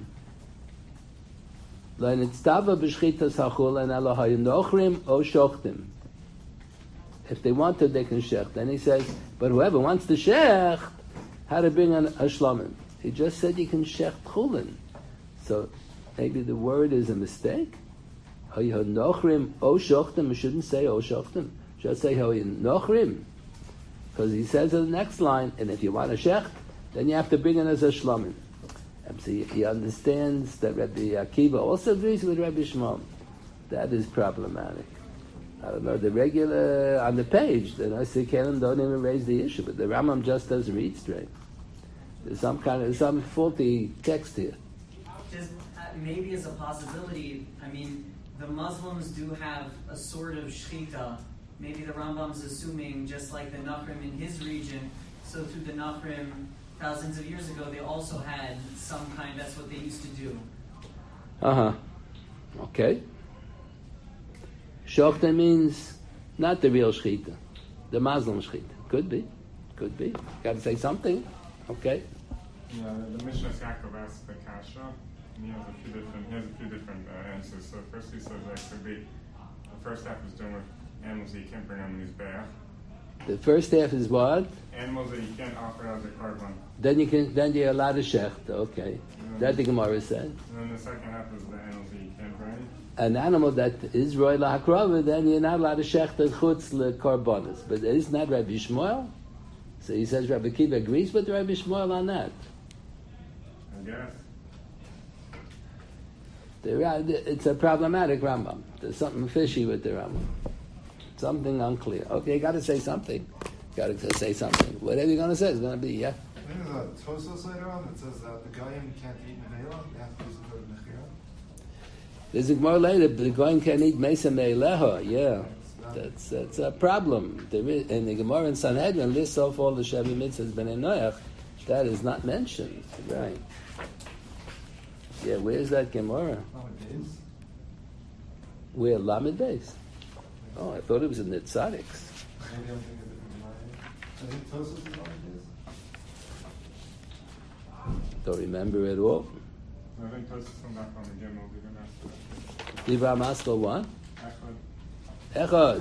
Lo nitztava b'shchitas hachul and elo hayinochrim o shochtim. If they want to, they can shecht. Then he says, but whoever wants to shecht, how to bring an a shlomim. He just said you can shecht chulin. So maybe the word is a mistake. Hayinochrim o shochtim. We shouldn't say o shochtim. Just say hayinochrim. Because he says in the next line, and if you want a shecht, then you have to bring in as a shlomim. And so he understands that Rabbi Akiva also agrees with Rabbi Shmuel. That is problematic. I don't know, the regular, on the page, the Nosei Kalim don't even raise the issue, but the Rambam just doesn't read straight. There's some kind of, some faulty text here. Just, uh, maybe as a possibility, I mean, the Muslims do have a sort of shchita. Maybe the Rambam's assuming, just like the Nachrim in his region, so through the Nachrim, thousands of years ago, they also had some kind, that's what they used to do. Uh-huh. Okay. Shochta means not the real shchita, the Muslim shchita. Could be. Could be. Got to say something. Okay. Yeah, the Mishnah Yaakov asks the kasha, and he has a few different, he has a few different uh, answers. So first he says that could be, the first half is doing with animals that you can't bring on these bear. The first half is what? Animals that you can't offer as a korban. Then you can. Then you're allowed to shecht. Okay, that the Gemara said. And then the second half is the animals that you can't bring. An animal that is roy lahakrava, then you're not allowed to shecht and chutz lekorbanos. But isn't that Rabbi Shmuel? So he says Rabbi Akiva agrees with Rabbi Shmuel on that. I guess. The, it's a problematic Rambam. There's something fishy with the Rambam. Something unclear. Okay, you got to say something. Got to say something. Whatever you're going to say is going to be, yeah. I think there's a Tosos later on that says that the Goyim can't eat Mevela, they have to use the word Mechira. There's a more later, the Goyim can eat Mesa Me'eleha, yeah. That's that's a problem. There is, and the Gemara in Sanhedrin lists off all the Shevi Mitzvahs Ben Noach. That is not mentioned, right? Yeah, where's that Gemara? Nowadays. Where? Lamed Beis. Oh, I thought it was in the Tzadiks. Maybe I'm thinking of different Gemara. I think Tosos is nowadays. Don't remember it all. I think Tosis come back on the Gimel, we're going to ask that. Divrei Maskal one? Echad. Echad.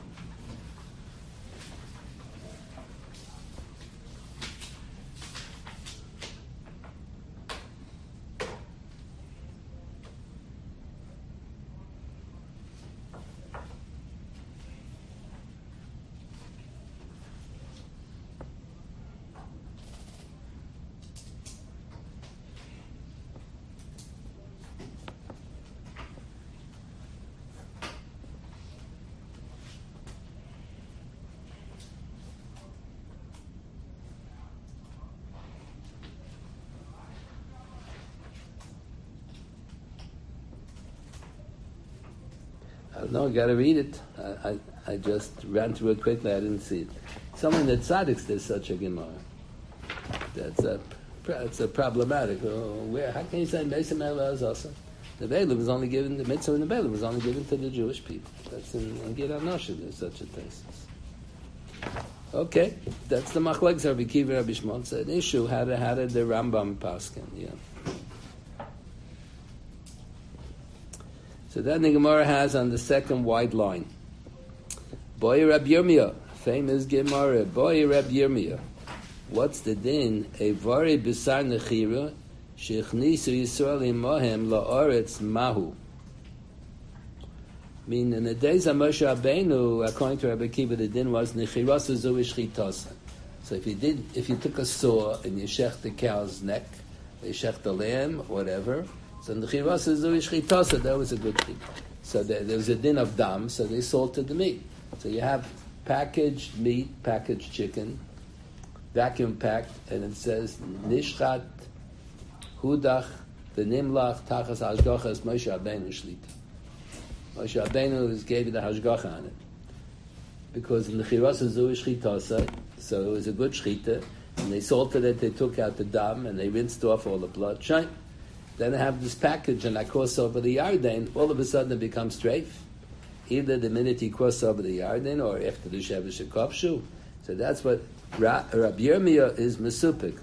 I don't know, I got to read it. I, I I just ran through it quickly, I didn't see it. Someone that Tzadiks there's such a Gemara. That's a, that's a problematic. Oh, where, how can you say Mesa Me'ela is also? The Beilim was only given, the mitzvah in the Beilim was only given to the Jewish people. That's in, in Gid HaNoshim, there's such a thesis. Okay, that's the Machlekes Rabbi Akiva Rabbi Shmuel. It's an issue, how did, how did the Rambam paskin, yeah. So then the Gemara has on the second wide line, Boy Reb Yirmiyah, famous Gemara, Boy Reb Yirmiyah. What's the din? A vari b'sar nechira shechnisu Yisrael imohem la'oretz mahu. I mean, in the days of Moshe Rabbeinu, according to Rabbi Akiva, the din was nechirasa zu ishchitasa. So if you did, if you took a saw and you shech the cow's neck, you shech the lamb, whatever. So nechirasa zu ishchitasa, that was a good thing. So there, there was a din of dam, so they salted the meat. So you have packaged meat, packaged chicken, vacuum packed, and it says Nishchat Hudach v'Nimlach Tachas Hashgacha Moshe Rabbeinu Shlita. Moshe Rabbeinu is gave you the Hashgacha on it because in the Chiras Azu is Shchitasa, so it was a good Shchita, and they salted it, they took out the dam, and they rinsed off all the blood. Shine. Then they have this package, and I cross over the Yarden. All of a sudden, it becomes strafe. Either the minute you cross over the Yarden, or after the Shevish Kopshu. So that's what Ra- Rabbi Yirmiyah is Mesupik.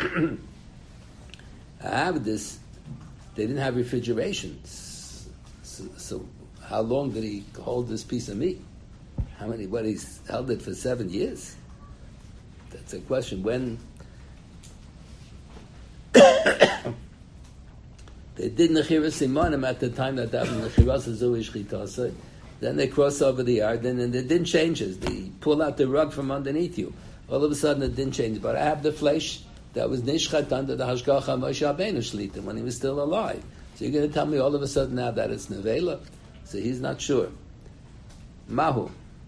I have this. They didn't have refrigeration. So, so how long did he hold this piece of meat? How many? What, he's held it for seven years? That's a question. When they did Nechiras Simonim at the time that that was Nechiras Azu Shchitasa, then they cross over the Yarden and it didn't change. They pull out the rug from underneath you. All of a sudden it didn't change. But I have the flesh that was Nishchat under the Hashgacha Moshe Rabbeinu Shlita when he was still alive. So you're going to tell me all of a sudden now that it's Nevela? So he's not sure. Mahu.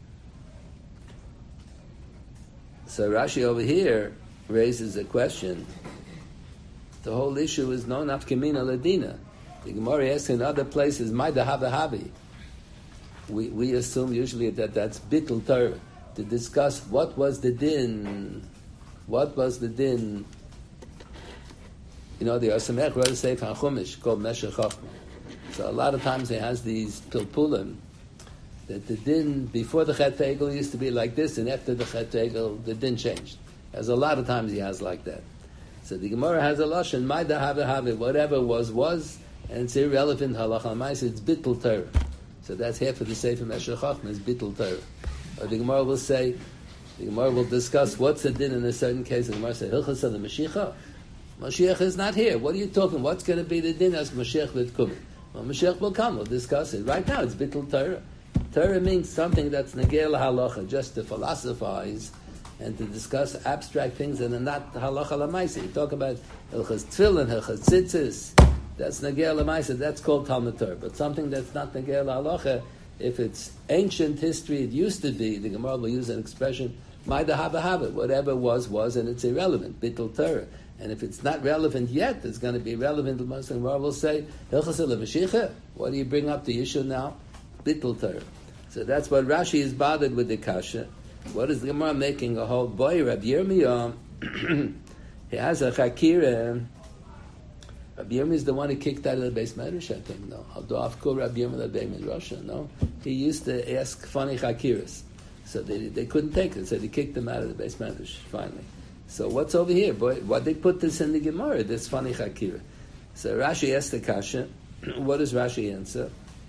So Rashi over here raises a question. The whole issue is no nafkamina ladina. The Gemara asks in other places, "My dahava havi." We we assume usually that that's bittul Torah to discuss what was the din, what was the din. You know, the Asamech wrote a sefer on Chumash called Meshech Chochmah. So a lot of times he has these pilpulim that the din before the Chet Egel used to be like this, and after the Chet Egel the din changed. There's a lot of times he has like that. So the Gemara has a lashon, "My dahava havi," whatever was was, and it's irrelevant halacha l'maisa. It's bittul Torah. So that's half of the sefer Meshech Chochmah is bittul Torah. Or the Gemara will say, the Gemara will discuss what's the din in a certain case. The Gemara say, "Hilchas of the Mashiach." Mashiach is not here. What are you talking? What's going to be the din as Mashiach will come? Well, Mashiach will come. We'll discuss it. Right now, it's bittul Torah. Torah means something that's negei halacha, just to philosophize and to discuss abstract things that are not halacha l'maisa. You talk about hilchas tefillin, hilchas tzitzis. That's negei l'maisa. That's called Talmud Torah. But something that's not negei halacha, if it's ancient history, it used to be. The Gemara will use an expression, "My dahava hava." Whatever was was, and it's irrelevant. Bittul Torah. And if it's not relevant yet, it's going to be relevant. The Muslim Gemara will say, "Hilchas l'mashiach." What do you bring up the issue now? Bittul Torah. So that's what Rashi is bothered with the kasha. What is the Gemara making a whole boy? Rabbi Yirmiyah, he has a chakira. Rabbi Yirmiyah is the one who kicked out of the Beis Medrash, I think. No, Al-Do'afkur Rabbi Yirmiyah the Beis Medrash. No, he used to ask funny chakiras, so they they couldn't take it. So they kicked him out of the Beis Medrash finally. So what's over here, boy? Why they put this in the Gemara? This funny chakira. So Rashi asked the kasha. What does Rashi answer?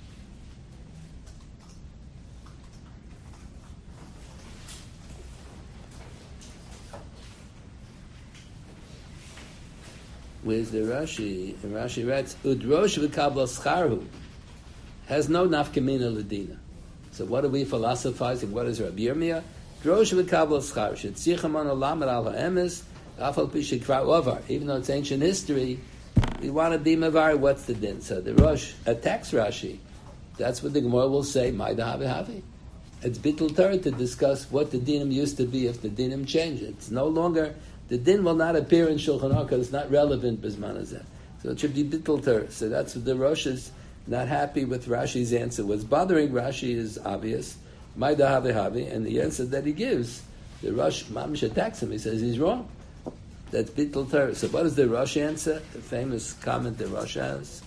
Where's the Rashi? And Rashi writes, "Udrosh v'kabla scharhu," has no nafkamina ladina. So what are we philosophizing? What is Rabbi Yirmiyah? Drosh v'kabla schar shetzichaman olamed al ha'emes afal pi shekvar ovar. Even though it's ancient history, we want to be mavar. What's the din? So the Rosh attacks Rashi. That's what the Gemara will say. My dahavi havi. It's bittul Torah to discuss what the dinim used to be if the dinim change. It's no longer. The din will not appear in Shulchan Aruch because it's not relevant bisman hazeh. So it should be bittul Torah. So that's what the Rosh is not happy with Rashi's answer. What's bothering Rashi is obvious. My dahavi havi, and the answer that he gives, the Rosh mamish attacks him. He says he's wrong. That's bittul Torah. So what is the Rosh answer? The famous comment the Rosh has.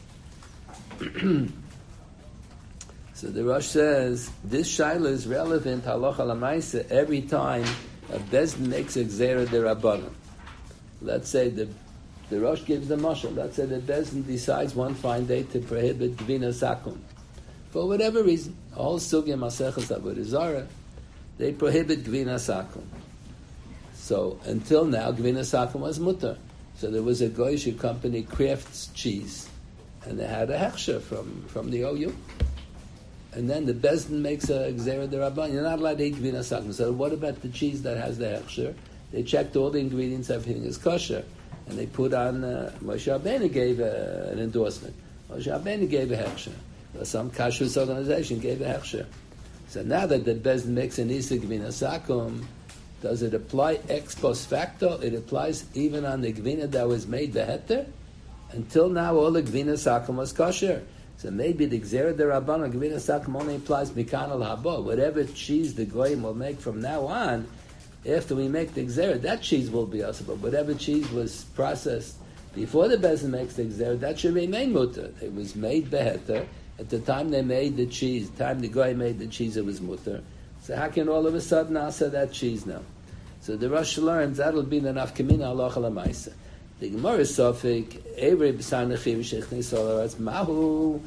So the Rosh says this shaila is relevant halacha l'maisa every time a bezdin makes a gzera derabbanan. Let's say the the Rosh gives the mashal. Let's say the bezdin decides one fine day to prohibit gvina sakum for whatever reason. All sugya maseches avodah zara, they prohibit gvina sakum. So until now, gvina sakum was mutter. So there was a goyish company, Crafts Cheese, and they had a hechsher from from the O U. And then the bezdin makes a gzera derabbanan. You're not allowed to eat gvina sakum. So what about the cheese that has the hechsher? They checked all the ingredients, everything is kosher, and they put on. Uh, Moshe Rabbeinu gave a, an endorsement. Moshe Rabbeinu gave a hechsher. Some kashrus organization gave a hechsher. So now that the Bezdin makes an Isa Gvina Sakum, does it apply ex post facto? It applies even on the Gvina that was made beheter? Until now, all the Gvina Sakum was kosher. So maybe the Gzera de Rabbanan Gvina Sakum only applies Mikan al Habo. Whatever cheese the Goyim will make from now on, after we make the Gzera, that cheese will be us. But whatever cheese was processed before the Bezdin makes the Gzera, that should remain mutter. It was made beheter. At the time they made the cheese, the time the Goy made the cheese, it was mutter. So how can all of a sudden asa that cheese now? So the Rosh learns that'll be the nafkamina halacha lemaisa. The Gemara is sofik every b'sar nechiv shechni solaras mahu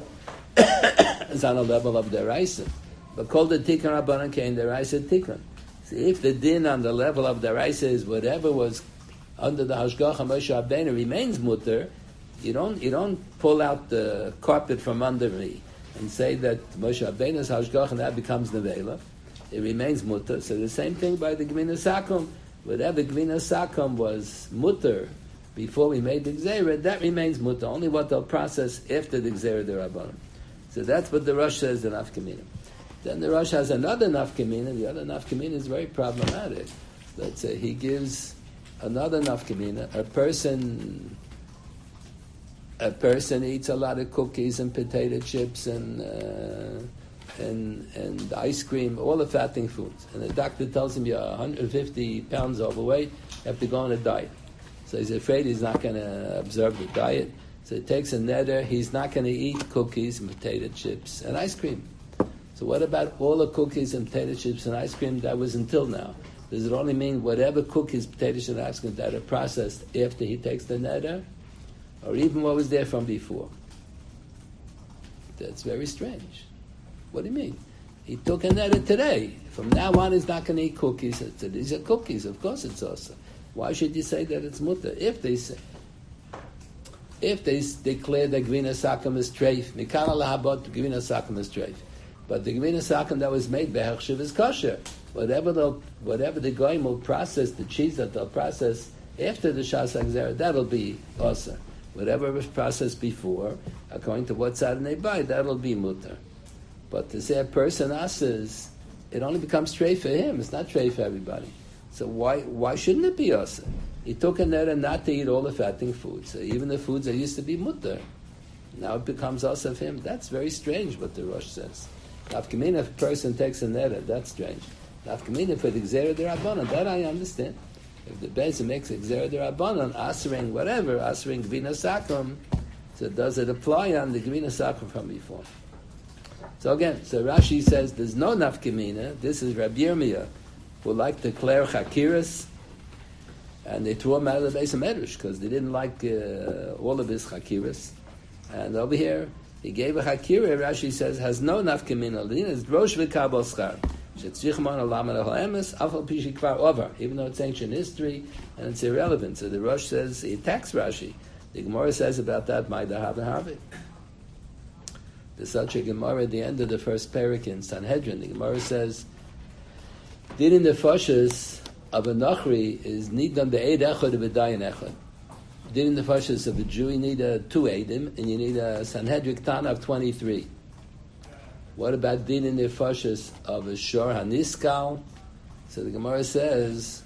is on a level of the raisa, but called the tikkun rabbanan came the raisa tikkun. So if the din on the level of the raisa is whatever was under the hashgacha Moshe Rabbeinu remains mutter, you don't you don't pull out the carpet from under me and say that Moshe Rabbeinu's hashgacha that becomes nevela. It remains mutter. So the same thing by the Gvina Sakum. Whatever Gvina Sakum was mutter before we made the Gzera, that remains mutter. Only what they'll process after the Gzera de Rabbanim. So that's what the Rosh says, the Nafkamina. Then the Rosh has another Nafkamina. The other Nafkamina is very problematic. Let's say he gives another Nafkamina. A person, a person eats a lot of cookies and potato chips and... Uh, and and ice cream, all the fattening foods. And the doctor tells him you're one hundred fifty pounds overweight, you have to go on a diet. So he's afraid he's not going to observe the diet. So he takes a neder, he's not going to eat cookies and potato chips and ice cream. So what about all the cookies and potato chips and ice cream that was until now? Does it only mean whatever cookies, potato chips and ice cream that are processed after he takes the neder? Or even what was there from before? That's very strange. What do you mean? He took a neder today. From now on, he's not going to eat cookies. So these are cookies. Of course, it's also. Why should you say that it's mutter? If they say, if they declare that Gvina Sakum is treif, Mikan al-Habot, Gvina Sakum is treif. But the Gvina Sakum that was made by Hechshiv is kosher. Whatever they'll, whatever the Goyim will process, the cheese that they'll process after the Shas HaGzera, that'll be also. Whatever was processed before, according to what side they buy, that'll be mutter. But to say a person asses, it only becomes trey for him. It's not trey for everybody. So why why shouldn't it be asa? He took a neder not to eat all the fattening foods. So even the foods that used to be mutter, now it becomes asa for him. That's very strange what the Rosh says. Nafkamina, if a person takes a neder, that's strange. Nafkamina for the Gzera de Rabbanan, that I understand. If the Bezdin makes a Gzera de Rabbanan, asering whatever, asering Gvina Sakum, so does it apply on the Gvina Sakum from before? So again, so Rashi says there's no nafkamina. This is Rabbi Yirmiyah, who liked to declare chakiras, and they threw him out of the base of Medrash because they didn't like uh, all of his chakiras. And over here, he gave a chakira. Rashi says has no nafkamina. It's drosh v'kabel schar. Shetzrichman alaman ha'emes afal pishi kvar over. Even though it's ancient history and it's irrelevant. So the Rosh says he attacks Rashi. The Gemara says about that, Ma'ida Havi Havi. There's such a Gemara at the end of the first parak in Sanhedrin. The Gemara says, Din in the fashas of a Nachri is Nidam be'ed echad v'dayan echad. Din in the fashas of a Jew, you need a two Edim, and you need a Sanhedrin Tana of twenty-three. What about Din in the fashas of a Shor Haniskal? So the Gemara says,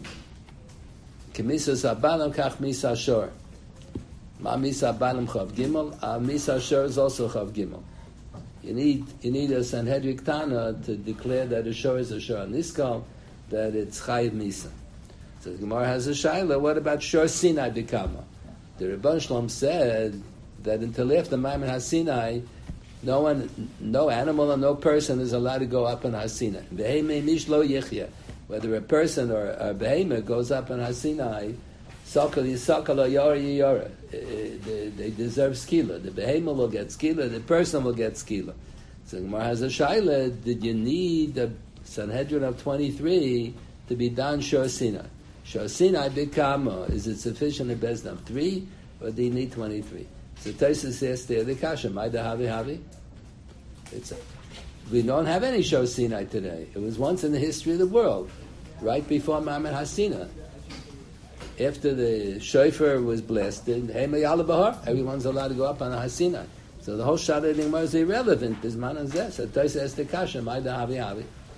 K'misas abanam kach misa shor. Ma misa abanam chav gimel, a misa shor is also chav gimel. You need you need a Sanhedrin Tana to declare that a shor is a shor niskal, that it's chayiv misa. So the Gemara has a shaila. What about shor Sinai b'kama? The Rebbe Shalom said that until after Maimon HaSinai, no one, no animal or no person is allowed to go up on HaSinai. Behemei mishlo yichya. Whether a person or a behemah goes up on HaSinai, sakal yisakal or yara yara. They deserve skila. The behemah will get skila. The person will get skila. So Gemara has a shaila. Did you need a Sanhedrin of twenty-three to be done Shor Sinai? Shor Sinai b'kama. Is it sufficient in Bezdin of three, or do you need twenty-three? So Tosfos says there the kasha. Ma'ida havi havi. It's a, we don't have any Shor Sinai today. It was once in the history of the world, right before Maimon HaSinai. After the shofar was blasted, hey Mayala Bahar, everyone's allowed to go up on the HaSinai. So the whole shot of the Gemara is irrelevant. There's man and zeh. So Tosfos says the kasha. Ma'ida havi havi.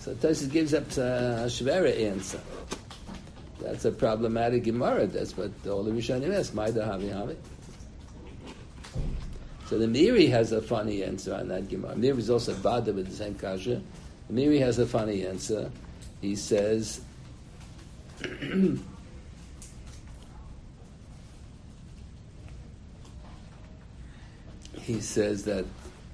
So Tosfos gives up a Shvera answer. That's a problematic Gemara. That's what all the Rishonim ask. Maida Havi Havi. So the Miri has a funny answer on that Gemara. Miri is also Bada with the same kasha. The Miri has a funny answer. He says, he says that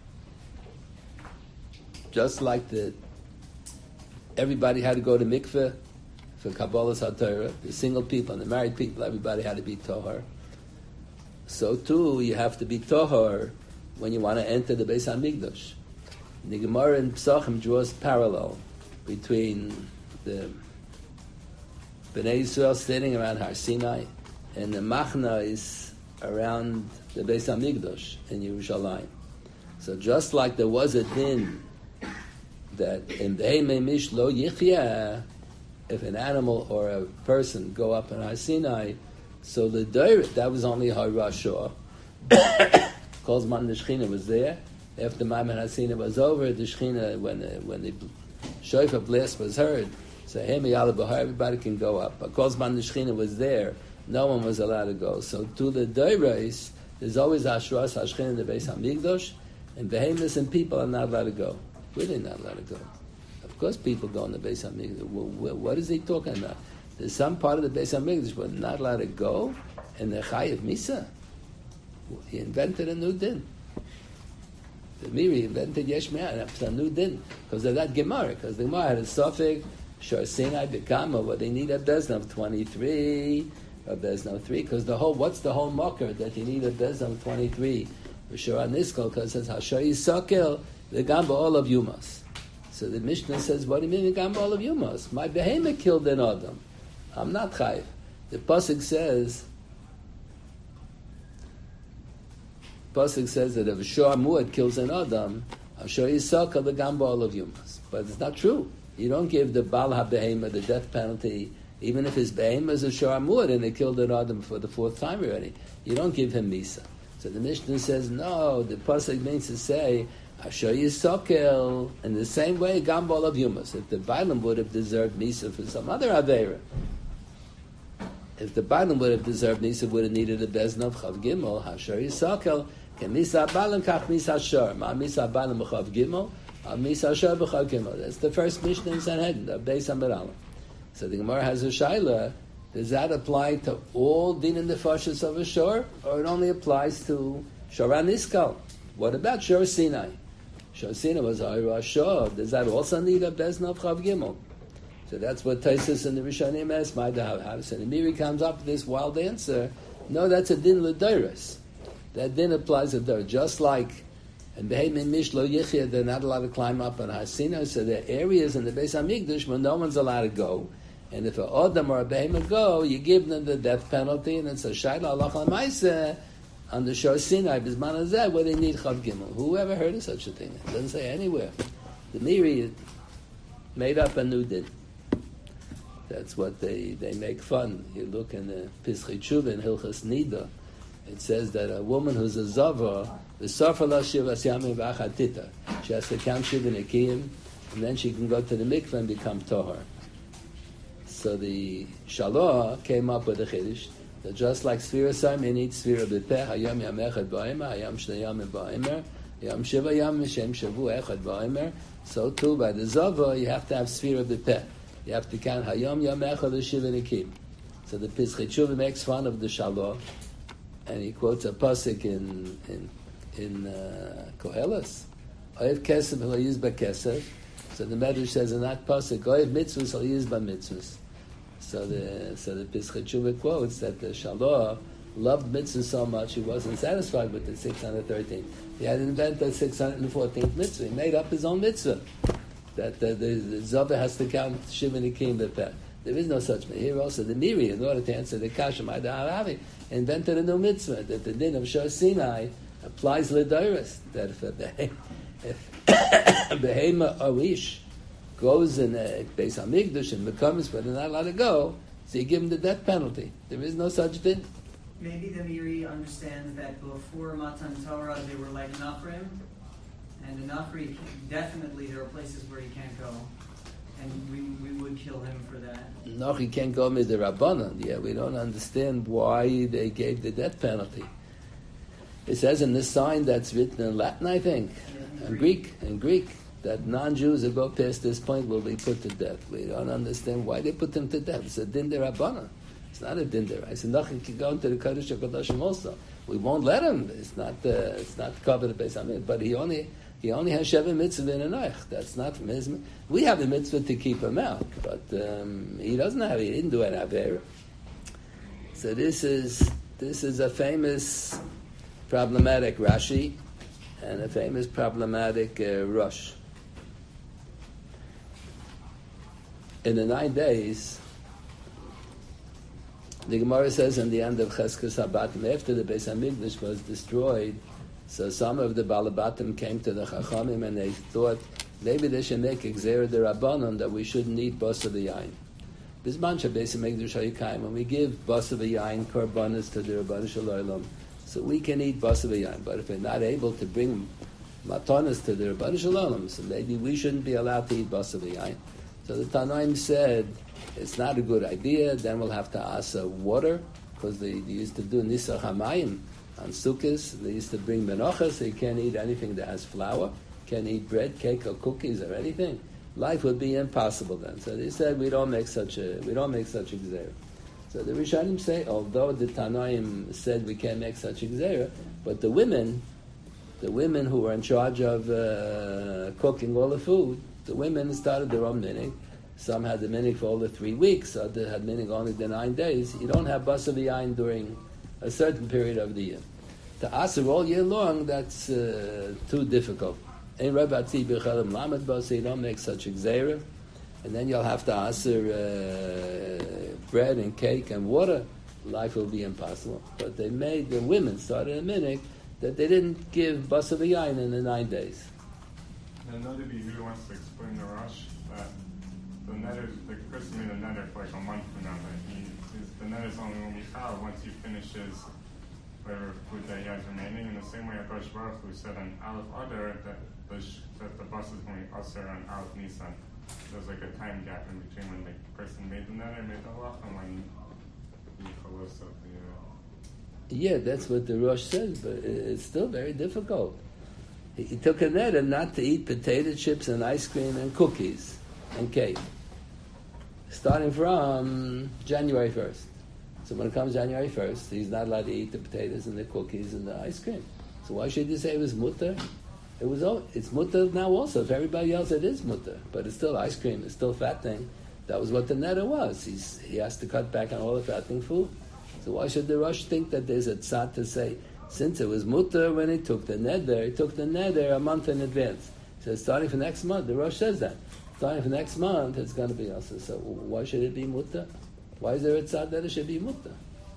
just like the everybody had to go to mikveh for Kabbalas HaTorah, the single people and the married people, everybody had to be tohar. So too, you have to be tohar when you want to enter the Beis HaMikdash. The Gemara in Pesachim draws parallel between the Bnei Yisrael standing around Har Sinai and the Machna is around the Beis HaMikdash in Yerushalayim. So just like there was a din that in Behemei Mish Lo Yichya, if an animal or a person go up in Har Sinai, so the Doirit, that was only Har Rashah. Kozman the Shechina was there. After Maimon Har Sinai was over, the Shechina, when the, when the shofar blast was heard, so Hemi Yala Bahar, everybody can go up. But Kozman the Shechina was there, no one was allowed to go. So to the Doiris, there's always Ashras Hashchina in the Beis HaMikdash, and Behemoths and people are not allowed to go. Really not allowed to go. Of course people go in the Beis HaMikdash. Well, what is he talking about? There's some part of the Beis HaMikdash where they're not allowed to go, and they're Chayiv Misa. He invented a new din. The Miri invented Yesh Me'ah, a new din, because of that Gemara, because the Gemara had a suffix, Shor Sinai Bekama, what they need a Bezna of twenty-three, a Bezna of three, because the whole, what's the whole mocker that you need a Bezna of twenty-three? Shor Niskal, because it says, Hashoy Yisakel, the Gamba all of Yumas. So the Mishnah says, what do you mean the Gamba all of Yumas? My behemoth killed an Adam. I'm not Chayiv. The Pasuk says, Pasuk says that if a Shor Muad kills an Adam, Hashoy Yisakel, the Gamba all of Yumas. But it's not true. You don't give the Baal HaBehemah the death penalty, even if his Behemah is a Shor Muad and they killed an Adam for the fourth time already. You don't give him Misa. So the Mishnah says, no, the Pasuk means to say, Asher Yisokel, in the same way, Gambol of Yumas. If the Bailam would have deserved Misa for some other Aveira, if the Bailam would have deserved Misa, would have needed a Bezna of Chav Gimel, Asher Yisokel, Ken Misa Bailam Kach Misa Asher, Ma Misa Bailam B'Chav Gimel, Ma Misa Asher B'Chav Gimel. That's the first Mishnah in Sanhedrin, the Beis HaMeralim. So the Gemara has a Shaila, does that apply to all Din and Nefashos of a Shor, or it only applies to Shor HaNiskal? What about Shor Sinai? Shor Sinai was a Shor. Does that also need a Bezna of Chav Gimel? So that's what Tosfos and the Rishonim ask, my Dahavs. And the Miri comes up with this wild answer. No, that's a Din L'Doros. That Din applies to Dor. Just like in Behemei Mish Lo Yichya, they're not allowed to climb up on Har Sinai, so there are areas in the Beis HaMikdash where no one's allowed to go. And if an Adam or a Behemoth go, you give them the death penalty, and it's a Shaila Alach L'Maiseh on the Shor Sinai, Bizman Hazeh, where they need Chav Gimel. Who ever heard of such a thing? It doesn't say anywhere. The Miri made up a new din. That's what they, they make fun. You look in the Pischei Tshuva in Hilchas Nida, it says that a woman who's a Zava, the Sofer La Shivas Yamim V'Achatita, she has to count Shiva Nekiyim, and then she can go to the mikveh and become Tohar. So the Shalah came up with a Chiddush that just like Sfira Saim, you need Sfira B'Peh, Hayam Yam Echad Ba'emer, Hayam Shnei Yam Ba'emer, Hayam Shiva Yam Mishem Shavu Echad Ba'emer. So too by the Zava, you have to have Sfira B'Peh. You have to count Hayam Yam Echad Shiva Nekim. So the Pischei Tshuva makes fun of the Shalah, and he quotes a pasuk in in in uh, Koheles. Oyev Kesef Lo Yiz B'Kesef. So the Medrash says in that pasuk, Oyev Mitzvus Lo Yiz B'Mitzvus. So the so the Pischei Tshuva quotes that the Shalah loved mitzvah so much he wasn't satisfied with the six hundred thirteenth. He had invented the six hundred fourteenth mitzvah. He made up his own mitzvah. That the, the, the Zava has to count Shiva Nekim B'Peh. There is no such mitzvah. Here also the Miri, in order to answer the Kasha Ma'ada Haravi, invented a new mitzvah that the din of Shor Sinai applies L'Doros. That if a Behema Arish goes in a Beis HaMikdash and becomes, but they're not allowed to go, so you give him the death penalty. There is no such thing. Maybe the Miri understands that before Matan Torah they were like Nachrim, and the Nachri, definitely there are places where he can't go. and we, we would kill him for that. No, he can't go with the Rabbanon. Yeah, we don't understand why they gave the death penalty. It says in this sign that's written in Latin, I think, Yeah, and Greek, in Greek, that non-Jews who go past this point will be put to death. We don't understand why they put them to death. It's a din de Rabbanon. It's not a din de. I said, nothing can go into the Kodesh HaKadoshim also. We won't let him. It's not. Uh, it's not covered by Beis, but he only he only has Sheva mitzvah in a noich. That's not from his. We have a mitzvah to keep him out, but um, he doesn't have. He didn't do an aver. So this is this is a famous problematic Rashi and a famous problematic uh, Rosh. In the nine days, the Gemara says in the end of Cheskes Habatim, after the Beis Hamikdash was destroyed, so some of the Balabatim came to the Chachamim and they thought maybe they should make Gzeira de Rabbanon that we shouldn't eat Basar v'Yayin. Bisman Beis Hamikdash Hayikayim, when we give Basar v'Yayin korbanos to the Rabbanon Shalom, so we can eat Basar v'Yayin. But if we're not able to bring matanas to the Rabbanon Shalom, so maybe we shouldn't be allowed to eat Basar v'Yayin. So the Tanaim said, it's not a good idea, then we'll have to asa water, because they, they used to do Nisach HaMayim on Sukkot. They used to bring Menachas, so you can't eat anything that has flour, can't eat bread, cake, or cookies, or anything. Life would be impossible then. So they said, we don't make such a, we don't make such a gzeira. So the Rishonim say, although the Tanaim said we can't make such a gzeira, but the women, the women who were in charge of uh, cooking all the food, the women started their own minig. Some had the minig for all the three weeks, others had minig only the nine days. You don't have basar v'yayin during a certain period of the year. To aser all year long, that's uh, too difficult. Ein Rabbatzi b'chelim lamed basar, you don't make such a gzeira. And then you'll have to aser uh, bread and cake and water. Life will be impossible. But they made, the women started a minig that they didn't give basar v'yayin in the nine days. And another B really wants to explain the Rosh that the netter, the person made a netter for like a month from now. That he, his, the netter is only when we foul once he finishes whatever food that he has remaining. In the same way, Akash Baruch Hu said on Aleph Adar that the that the bus is going Aser on Aleph Nisan. There's like a time gap in between when the person made the netter, made the halach, and when he chalos of the. Uh, Yeah, that's what the Rosh says, but it's still very difficult. He took a netter not to eat potato chips and ice cream and cookies and cake, starting from January first. So when it comes January first, he's not allowed to eat the potatoes and the cookies and the ice cream. So why should you say it was mutter? It was. It's mutter now also. If everybody else, it is mutter, but it's still ice cream. It's still fattening. That was what the netter was. He's, he has to cut back on all the fattening food. So why should the Rosh think that there's a tzad to say, since it was mutter when he took the neder, he took the neder a month in advance. So starting for next month, the Rosh says that. Starting for next month, it's going to be also. So why should it be mutter? Why is there a tzad that it should be mutter?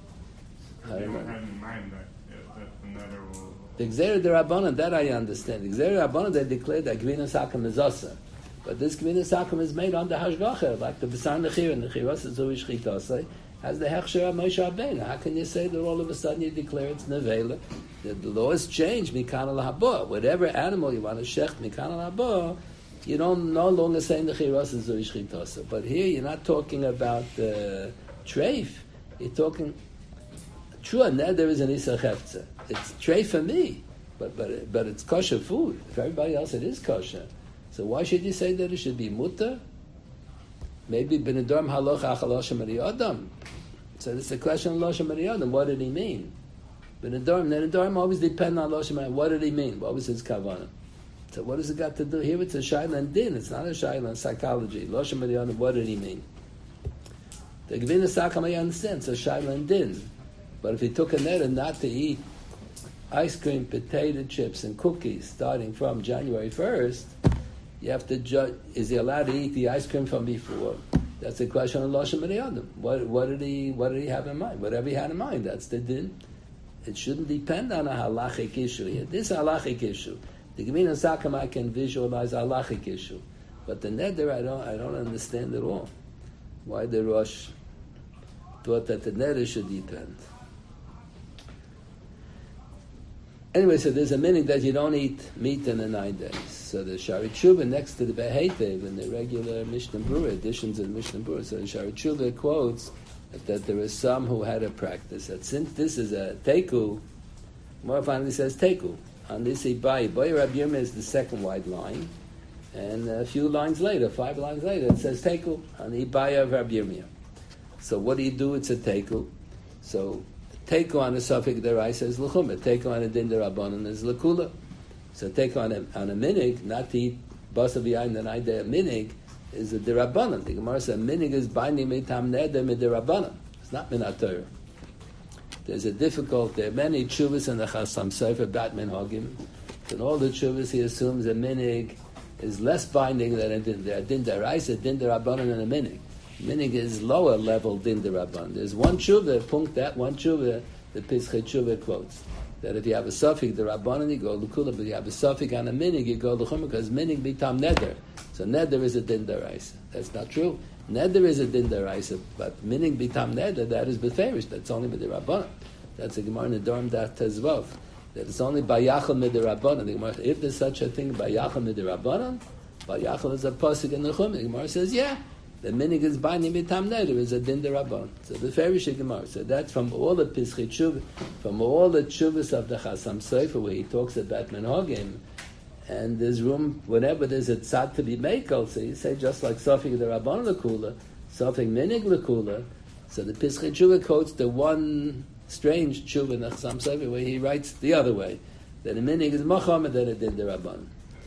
I don't know. had in mind that, yeah, that the neder will. The Gzeira D'Rabbanan, that I understand. The Gzeira D'Rabbanan, they declared that Gvinas Hakim is Asa. But this Gvinas Hakim is made under Hashgacha, like the B'sar Nechir, and Nechiras is Zui Shchitase, has the Hechsher of Moshe Rabbeinu. How can you say that all of a sudden you declare it's Nevela? The, the law has changed, Mikan al Haba. Whatever animal you want to shecht, Mikan al Haba, you don't no longer say Nechiras is Zui Shchitase. But here you're not talking about uh, treif, you're talking. True, and there is an Isar Hefzer. It's treif for me, but but but it's kosher food. For everybody else, it is kosher. So why should you say that it should be mutter? Maybe b'nedorm haloch achalosh Adam. So this is a question of Loshem Adam. What did he mean? B'nedorm, B'nedorm always depend on Loshem Adam. What did he mean? What was his kavanah? So what does it got to do? Here it's a shayla and din. It's not a shayla and psychology. Loshem Adam, what did he mean? The Gvina Sakam, I understand. It's a shayla and din. But if he took a neder not to eat ice cream, potato chips, and cookies starting from January first, you have to judge, is he allowed to eat the ice cream from before? That's the question of Loshem Adam. What, what did he What did he have in mind? Whatever he had in mind, that's the din. It shouldn't depend on a halachic issue here. This is a halachic issue. The Gemina Sakam, I can visualize a halachic issue. But the neder, I don't, I don't understand at all. Why the Rosh thought that the neder should depend. Anyway, so there's a minhag that you don't eat meat in the nine days. So the Shari Tshuva next to the Beheitev in the regular Mishnah Berurah, editions of the Mishnah Berurah, so the Shari Tshuva quotes that, that there are some who had a practice that since this is a Teku, more finally says Teku. On this Ibai, Boy Rabbi Yirmiyah is the second white line, and a few lines later, five lines later, it says Teku on the Ibai of Rabbi Yirmiyah. So what do you do? It's a Teku. So Teku on a Safik Deraisa is L'chumah. Teku on a Din Derabanan is L'kula. So take on a, on a minig, not to eat basa v'yayin the night day of minig, is a derabanan. The Gemara says minig is binding mitam neder mid derabanan. It's not min HaTorah. There's a difficult, there are many tshuvas in the Chasam Sofer about minhagim. In all the tshuvas he assumes a minig is less binding than a din. There are din deraisa, din derabanan, and a minig. Minig is lower level din derabanan. There's one tshuva, punkt that, one tshuva, the Pischei Tshuva quotes. That if you have a suffix, the Rabbanan, you go L'kula, but you have a suffix on a minig, you go L'chumah, because minig bitam neder. So neder is a din deraisa. That's not true. Neder is a din deraisa, but minig bitam neder, that is beferish. That's only with the Rabbanan. That's a Gemara in the Dorm Dat Tezvav. That it's only bayachal mid the Rabbanan. The Gemara, if there's such a thing, bayachal mid the Rabbanan, bayachal is a pasuk in the Chumah. The Gemara says, yeah. The minig is binding bitam neder is a din derabban. So the ferish Gemara. So that's from all the Pischei Tshuva, from all the tshuvas of the Chasam Sofer, where he talks about minhagim, and there's room whenever there's a tzad to be makel. So you say just like Safik the Rabban lekula, Safik minig lekula. So the Pischei Tshuva quotes the one strange tshuva in the Chasam Sofer where he writes the other way, that a minig is macham and that a din derabban.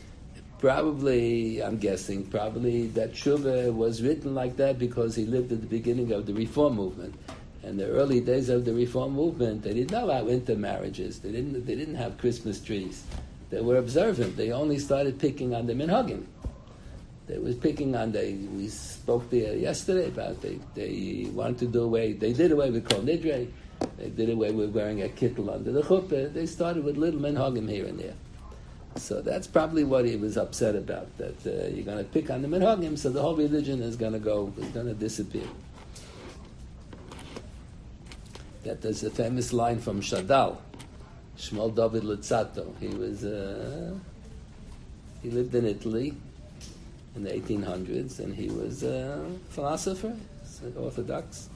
Probably, I'm guessing, probably that tshuva was written like that because he lived at the beginning of the Reform movement. In the early days of the Reform movement, they didn't allow intermarriages. They didn't. They didn't have Christmas trees. They were observant. They only started picking on the minhagim. They was picking on the. We spoke there yesterday about they. They wanted to do away. They did away with kol nidre. They did away with wearing a kittel under the chuppah. They started with little minhagim here and there. So that's probably what he was upset about, that uh, you're going to pick on the minhagim, so the whole religion is going to go, is going to disappear. That there's a famous line from Shadal, Shmuel David Lutzato. He was, uh, he lived in Italy in the eighteen hundreds, and he was a philosopher, Orthodox.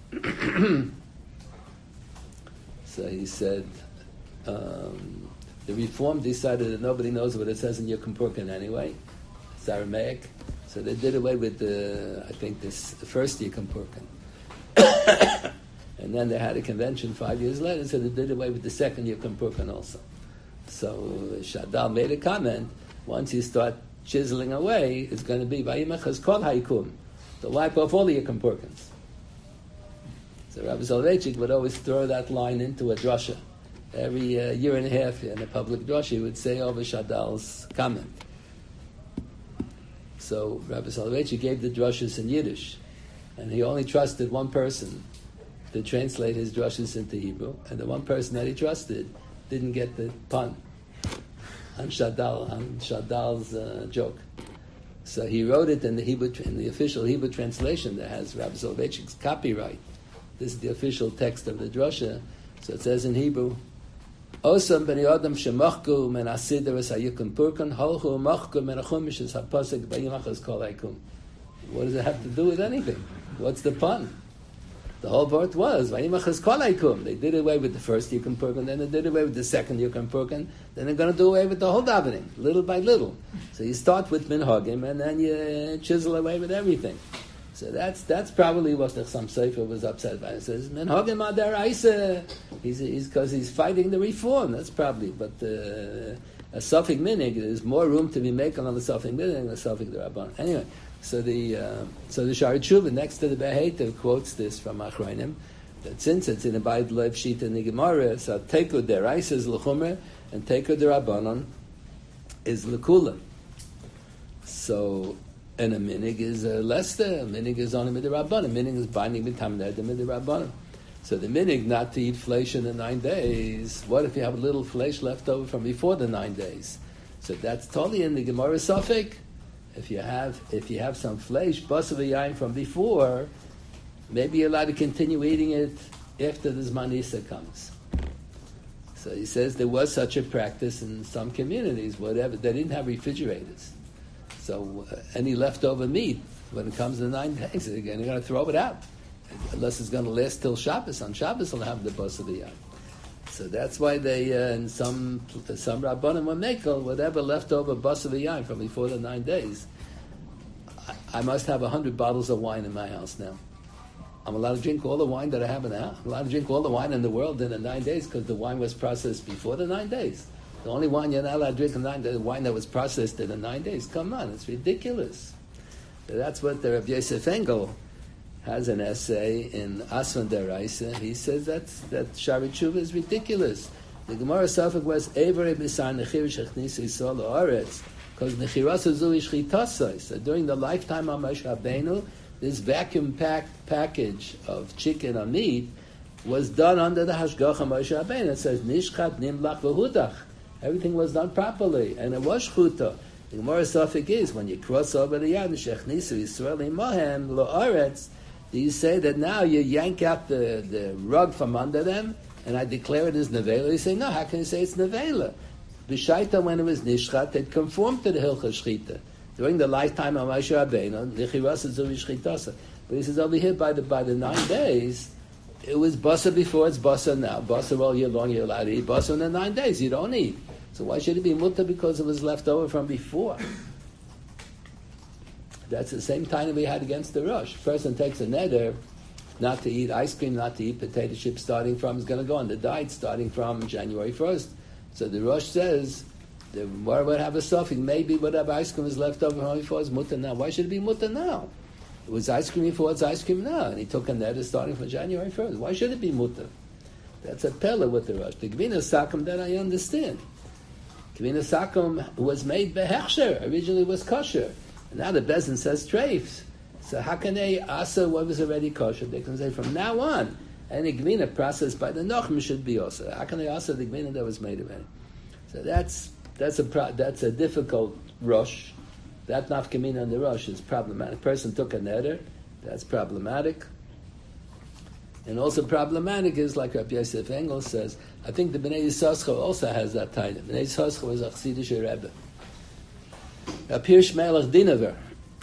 So he said, um, the Reform decided that nobody knows what it says in Yom Kippur anyway. It's Aramaic. So they did away with the, I think, this the first Yom Kippur. And then they had a convention five years later, so they did away with the second Yom Kippur also. So Shadal made a comment, once you start chiseling away, it's going to be Vayimachas Kol Haikum, to wipe off all the Yom Kippurkans. So Rabbi Soloveitchik would always throw that line into a drasha. Every uh, year and a half in a public drasha, he would say over Shadal's comment. So Rabbi Soloveitchik gave the drashas in Yiddish, and he only trusted one person to translate his drashas into Hebrew, and the one person that he trusted didn't get the pun on Shadal, on Shadal's uh, joke. So he wrote it in the Hebrew, in the official Hebrew translation that has Rabbi Soloveitchik's copyright. This is the official text of the drasha. So it says in Hebrew, Osam b'ni adam shemachku men asider es hayukum purkan halchu machku men achumish es hapasik b'yimachas kol haikum. What does it have to do with anything? What's the pun? The whole part was b'yimachas kol haikum. They did away with the first Yom Kippur, then they did away with the second Yom Kippur, then they're going to do away with the whole davening, little by little. So you start with minhagim, and then you chisel away with everything. So that's that's probably what the Chasam Sofer was upset about. It says minhagim adaraisa. He's he's because he's fighting the Reform. That's probably. But uh, a Safik minig, there's more room to be making on the Safik minig than the Safik the Rabban. Anyway, so the uh, so the Shari Tshuva next to the Beheiter quotes this from Achronim, that since it's in a Bayit Lev Shita in the Gemara, so Teku deraisa is l'chumer and Teku derabbanon is l'kula. So. And a minig is a lester, a minig is only mid rabbanon, a minig is binding with tamned mid rabbanon. So the minig not to eat flesh in the nine days. What if you have a little flesh left over from before the nine days? So that's totally in the Gemara Safek. If you have if you have some flesh, basa v'yayin from before, maybe you're allowed to continue eating it after the Zman Isa comes. So he says there was such a practice in some communities, whatever, they didn't have refrigerators. So uh, any leftover meat, when it comes to nine days, they're going to throw it out. Unless it's going to last till Shabbos. On Shabbos they'll have the Basar V'Yayin. So that's why they, uh, in some some Rabbanim will make whatever leftover Basar V'Yayin from before the nine days. I, I must have a hundred bottles of wine in my house now. I'm allowed to drink all the wine that I have in the house. I'm allowed to drink all the wine in the world in the nine days because the wine was processed before the nine days. The only wine you're not allowed to drink in nine days, the wine that was processed in the nine days. Come on, it's ridiculous. So that's what the Rabbi Yosef Engel has an essay in Asvan Deraisa. He says that's, that Shari Tshuva is ridiculous. The Gemara Safek was Eivere B'Sar Nechir Shechnisi Yisrael La'aretz because Nechirasa Zu Ishchitasai. So during the lifetime of Moshe Rabbeinu, this vacuum-packed package of chicken or meat was done under the Hashgacha Moshe Rabbeinu. It says, Nishchat Nimlach V'Hudach. Everything was done properly, and it was Shchuta. The Gemara Safek is, when you cross over the Yad, Shechnisu Yisrael Imahem Lo'aretz, you say that now you yank out the, the rug from under them, and I declare it as Nevela. You say, no, how can you say it's Nevela? B'shaita, when it was Nishchat, it conformed to the Hilcha Shchita. During the lifetime of Moshe Rabbeinu, Nechirasa Zu Ishchitasa. But he says over here, by the by the nine days, it was Basar before, it's Basar now. Basar all year long, you're allowed to eat. Basar in the nine days, you don't eat. So why should it be Mutter? Because it was left over from before. That's the same time we had against the Rosh. Person takes a neder not to eat ice cream, not to eat potato chips starting from, is going to go on the diet starting from January first. So the Rosh says, the Gemara would have a suffix, maybe whatever ice cream is left over from before is mutter now. Why should it be mutter now? It was ice cream before, it's ice cream now. And he took a neder starting from January first. Why should it be mutter? That's a pella with the Rosh. The Gvina Sakum that I understand. Gvina Sakum was made behechsher, originally was kosher. And now the Bezin says treifs. So how can they asa what was already kosher? They can say from now on, any gvina processed by the Nochim should be also. How can they asa the gvina that was made already? So that's that's a pro, that's a difficult rush. That nafkamina on the rush is problematic. Person took a neder, that's problematic. And also problematic is like Rabbi Yosef Engel says. I think the Bnei Yissaschar also has that title. Bnei Yissaschar was a Chassidish Rebbe. Pirsh Melech Dinaver,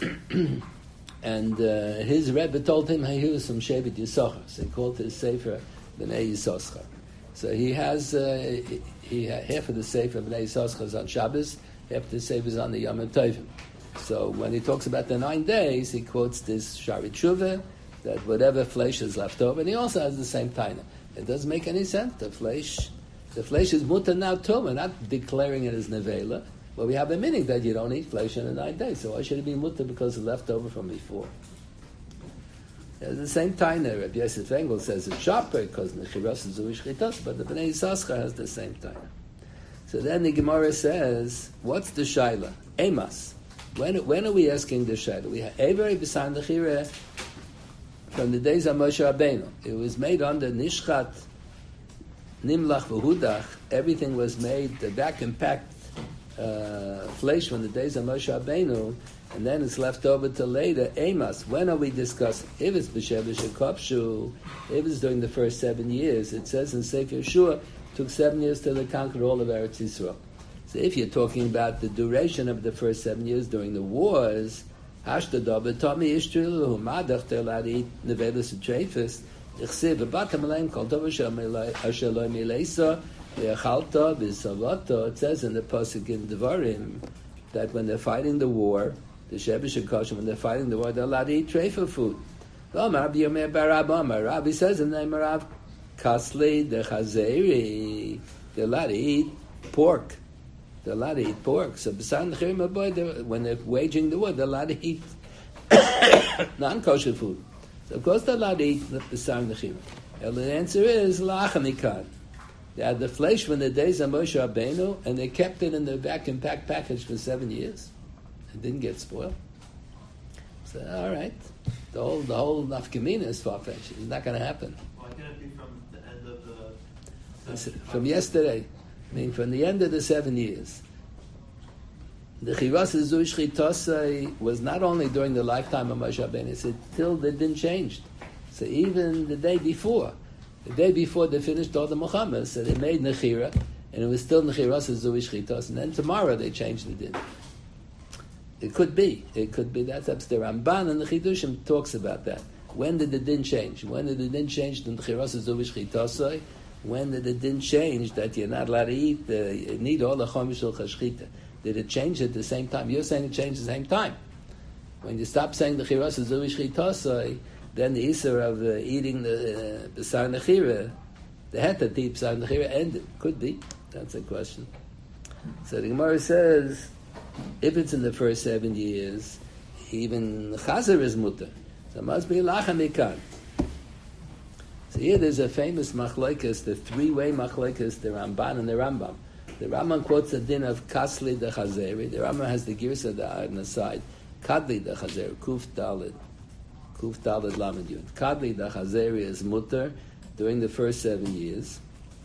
and uh, his Rebbe told him he was from Shevet Yisachar, so he called his Sefer Bnei Yisachar. So he has uh, he half of the Sefer Bnei Yisachar is on Shabbos, half of the Sefer is on the Yom Tovim. So when he talks about the nine days, he quotes this Shari Tshuva that whatever flesh is left over, and he also has the same taina. It doesn't make any sense. The flesh, the flesh is mutter now too. We're not declaring it as nevela. But we have a meaning that you don't eat flesh in the nine days. So why should it be mutter because it's left over from before? At the same time, Rabbi Yosef Engel says it's sharper because Nechiras is Zuish Chitas, but the Bnei Yissaschar has the same time. So then the Gemara says, what's the Shaila? Emas. When, when are we asking the Shaila? We have Every B'Sar Nechira from the days of Moshe Rabbeinu. It was made under Nishchat, Nimlach V'Hudach. Everything was made, the back and packed Uh, flesh from the days of Moshe Rabbeinu, and then it's left over till later. Amos, when are we discussing? If it's b'shevish and kopshu, if it's during the first seven years, it says in Sefer Yeshua, it took seven years till they conquered all of Eretz Yisrael. So if you're talking about the duration of the first seven years during the wars, hashtadov Tommy Ishtrilu Madach Teladi Nevelis Treifis Ichsiv Batam Aleim Kol Tov Asher Lo Mileisa. It says in the pasuk in Devarim that when they're fighting the war, the Shevish and Kosher, when they're fighting the war, they're allowed to eat treifa food. Rabbi says in the name of Rav Kasli the Chazeri, they're allowed to eat pork. They're allowed to eat pork. So when they're waging the war, they're allowed to eat non-kosher food. So of course they're allowed to eat the B'sar Nechira. And the answer is La'achamikan. They had the flesh from the days of Moshe Rabbeinu, and they kept it in the vacuum packed package for seven years. It didn't get spoiled. So, all right, the whole the whole nafkamina is far-fetched. It's not going to happen. Why can't it be from the end of the... Listen, from yesterday, I mean, from the end of the seven years. The Chivas Zuish Chitosai was not only during the lifetime of Moshe Rabbeinu, it's till it didn't change. So even the day before, The day before they finished all the Muhammad, so they made Nechira, and it was still Nechiras as Zui Shchitas, and then tomorrow they changed the din. It could be. It could be. That's up to the Ramban, and the Chidushim talks about that. When did the din change? When did the din change to Nechiras as Zui Shchitas? When did the din change that you're not allowed to eat, uh, you need all the Chomish Shel Chashchita? Did it change at the same time? You're saying it changed at the same time. When you stop saying the Chiras is Zui Shchitas, then the Isser of uh, eating the B'sar uh, Nechira, the Heta to eat B'sar Nechira ended. Could be. That's a question. So the Gemara says, if it's in the first seven years, even Chazer is mutter. So it must be Lacha Mikan. So here there's a famous machlokes, the three-way machlokes, the Ramban and the Rambam. The Rambam quotes the din of Kasli the Chazeri. The Rambam has the Girsa on the side. Kadli the Chazeri, Kuf Dalid. Kuf Dalid Lamed Yud. Kadli the Chazeri is mutter during the first seven years.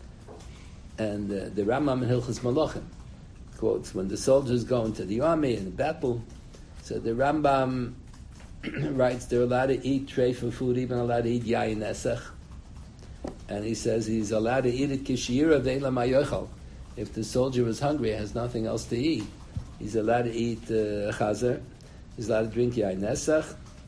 And uh, the Rambam in Hilchos Malachim quotes, when the soldiers go into the army in battle, so the Rambam writes they're allowed to eat treifa food, even allowed to eat yayin esach. And he says he's allowed to eat it kishira ve'ela mayochal. If the soldier is hungry, has nothing else to eat, he's allowed to eat uh, chazer, he's allowed to drink yayin esach,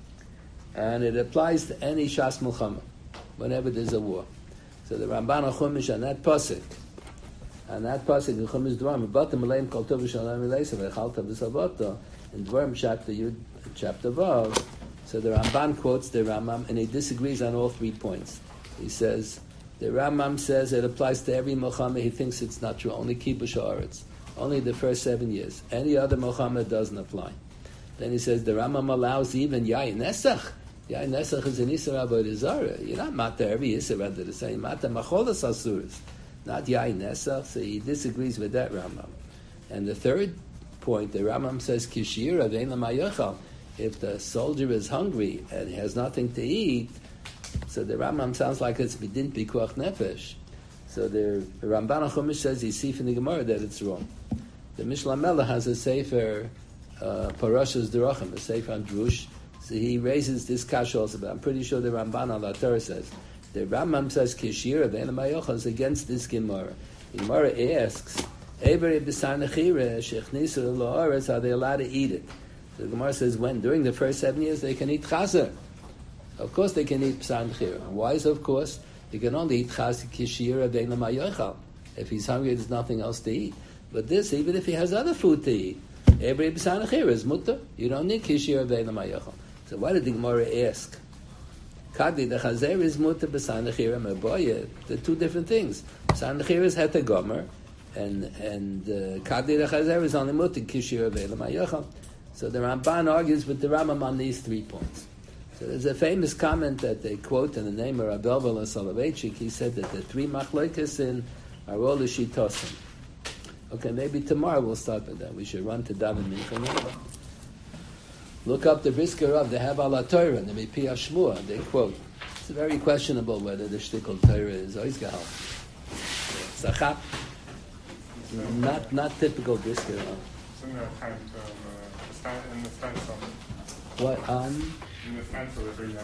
and it applies to any shas mulchama, whenever there's a war. So the Ramban HaChumash on that pasuk, and that pasuk in Chumash Dvarim, "Batam Aleim Kol Tov V'Shalom Eleisav V'Chalta V'Savoto," in Dvarim chapter Yud, chapter Vav. So the Ramban quotes the Rambam, and he disagrees on all three points. He says the Rambam says it applies to every Milchama. He thinks it's not true. Only Kibush Haaretz, only the first seven years. Any other Milchama doesn't apply. Then he says the Rambam allows even Yayin Nesach. Yayin Nesach is an Isra Avodah Zarah. You're not Mata every Isra under the same Mata Macholas Asuras. Not Yain Nesach, so he disagrees with that Rambam. And the third point, the Rambam says, Kishira ve'en l'mayachal. If the soldier is hungry and he has nothing to eat, so the Rambam sounds like it's bidin pikuach nefesh. So the Ramban HaChumash says, he sees in the Gemara that it's wrong. The Mishnah Melech has a sefer, uh, Parashas Derachim, a sefer on Drush. So he raises this kasha also, but I'm pretty sure the Ramban al Torah says, the Rambam says Kishira ve'en l'mayochal is against this Gemara. The Gemara asks, Every b'sar nechira shechnisu la'aretz, are they allowed to eat it? So the Gemara says, when? During the first seven years they can eat chazer. Of course they can eat b'sar nechira. Why is of course? They can only eat chazer kishira ve'en l'mayochal. If he's hungry, there's nothing else to eat. But this, even if he has other food to eat, every b'sar nechira is mutter. You don't need kishira ve'en l'mayochal. So why did the Gemara ask? Kadli, the chazer is mutter, b'sar nechira me'boye. They're two different things. B'sar nechira is het gomer, and and uh, kadli the chazer is only mutter kishira ve'ela mayochal. So the Ramban argues with the Rambam on these three points. So there's a famous comment that they quote in the name of Rabbi Elvel Soloveitchik. He said that the three machlokes in are all shitosim. Okay, maybe tomorrow we'll start with that. We should run to Daven Mincha. Look up the Brisker Rav. They have Ala Torah and the Mipi Hashmua. They quote. It's very questionable whether the shtickle Torah is Oizgahal. Zachat. Not not typical Brisker Rav. It's in the tent, um, uh, in the stencil. What on? In the stencil, if we have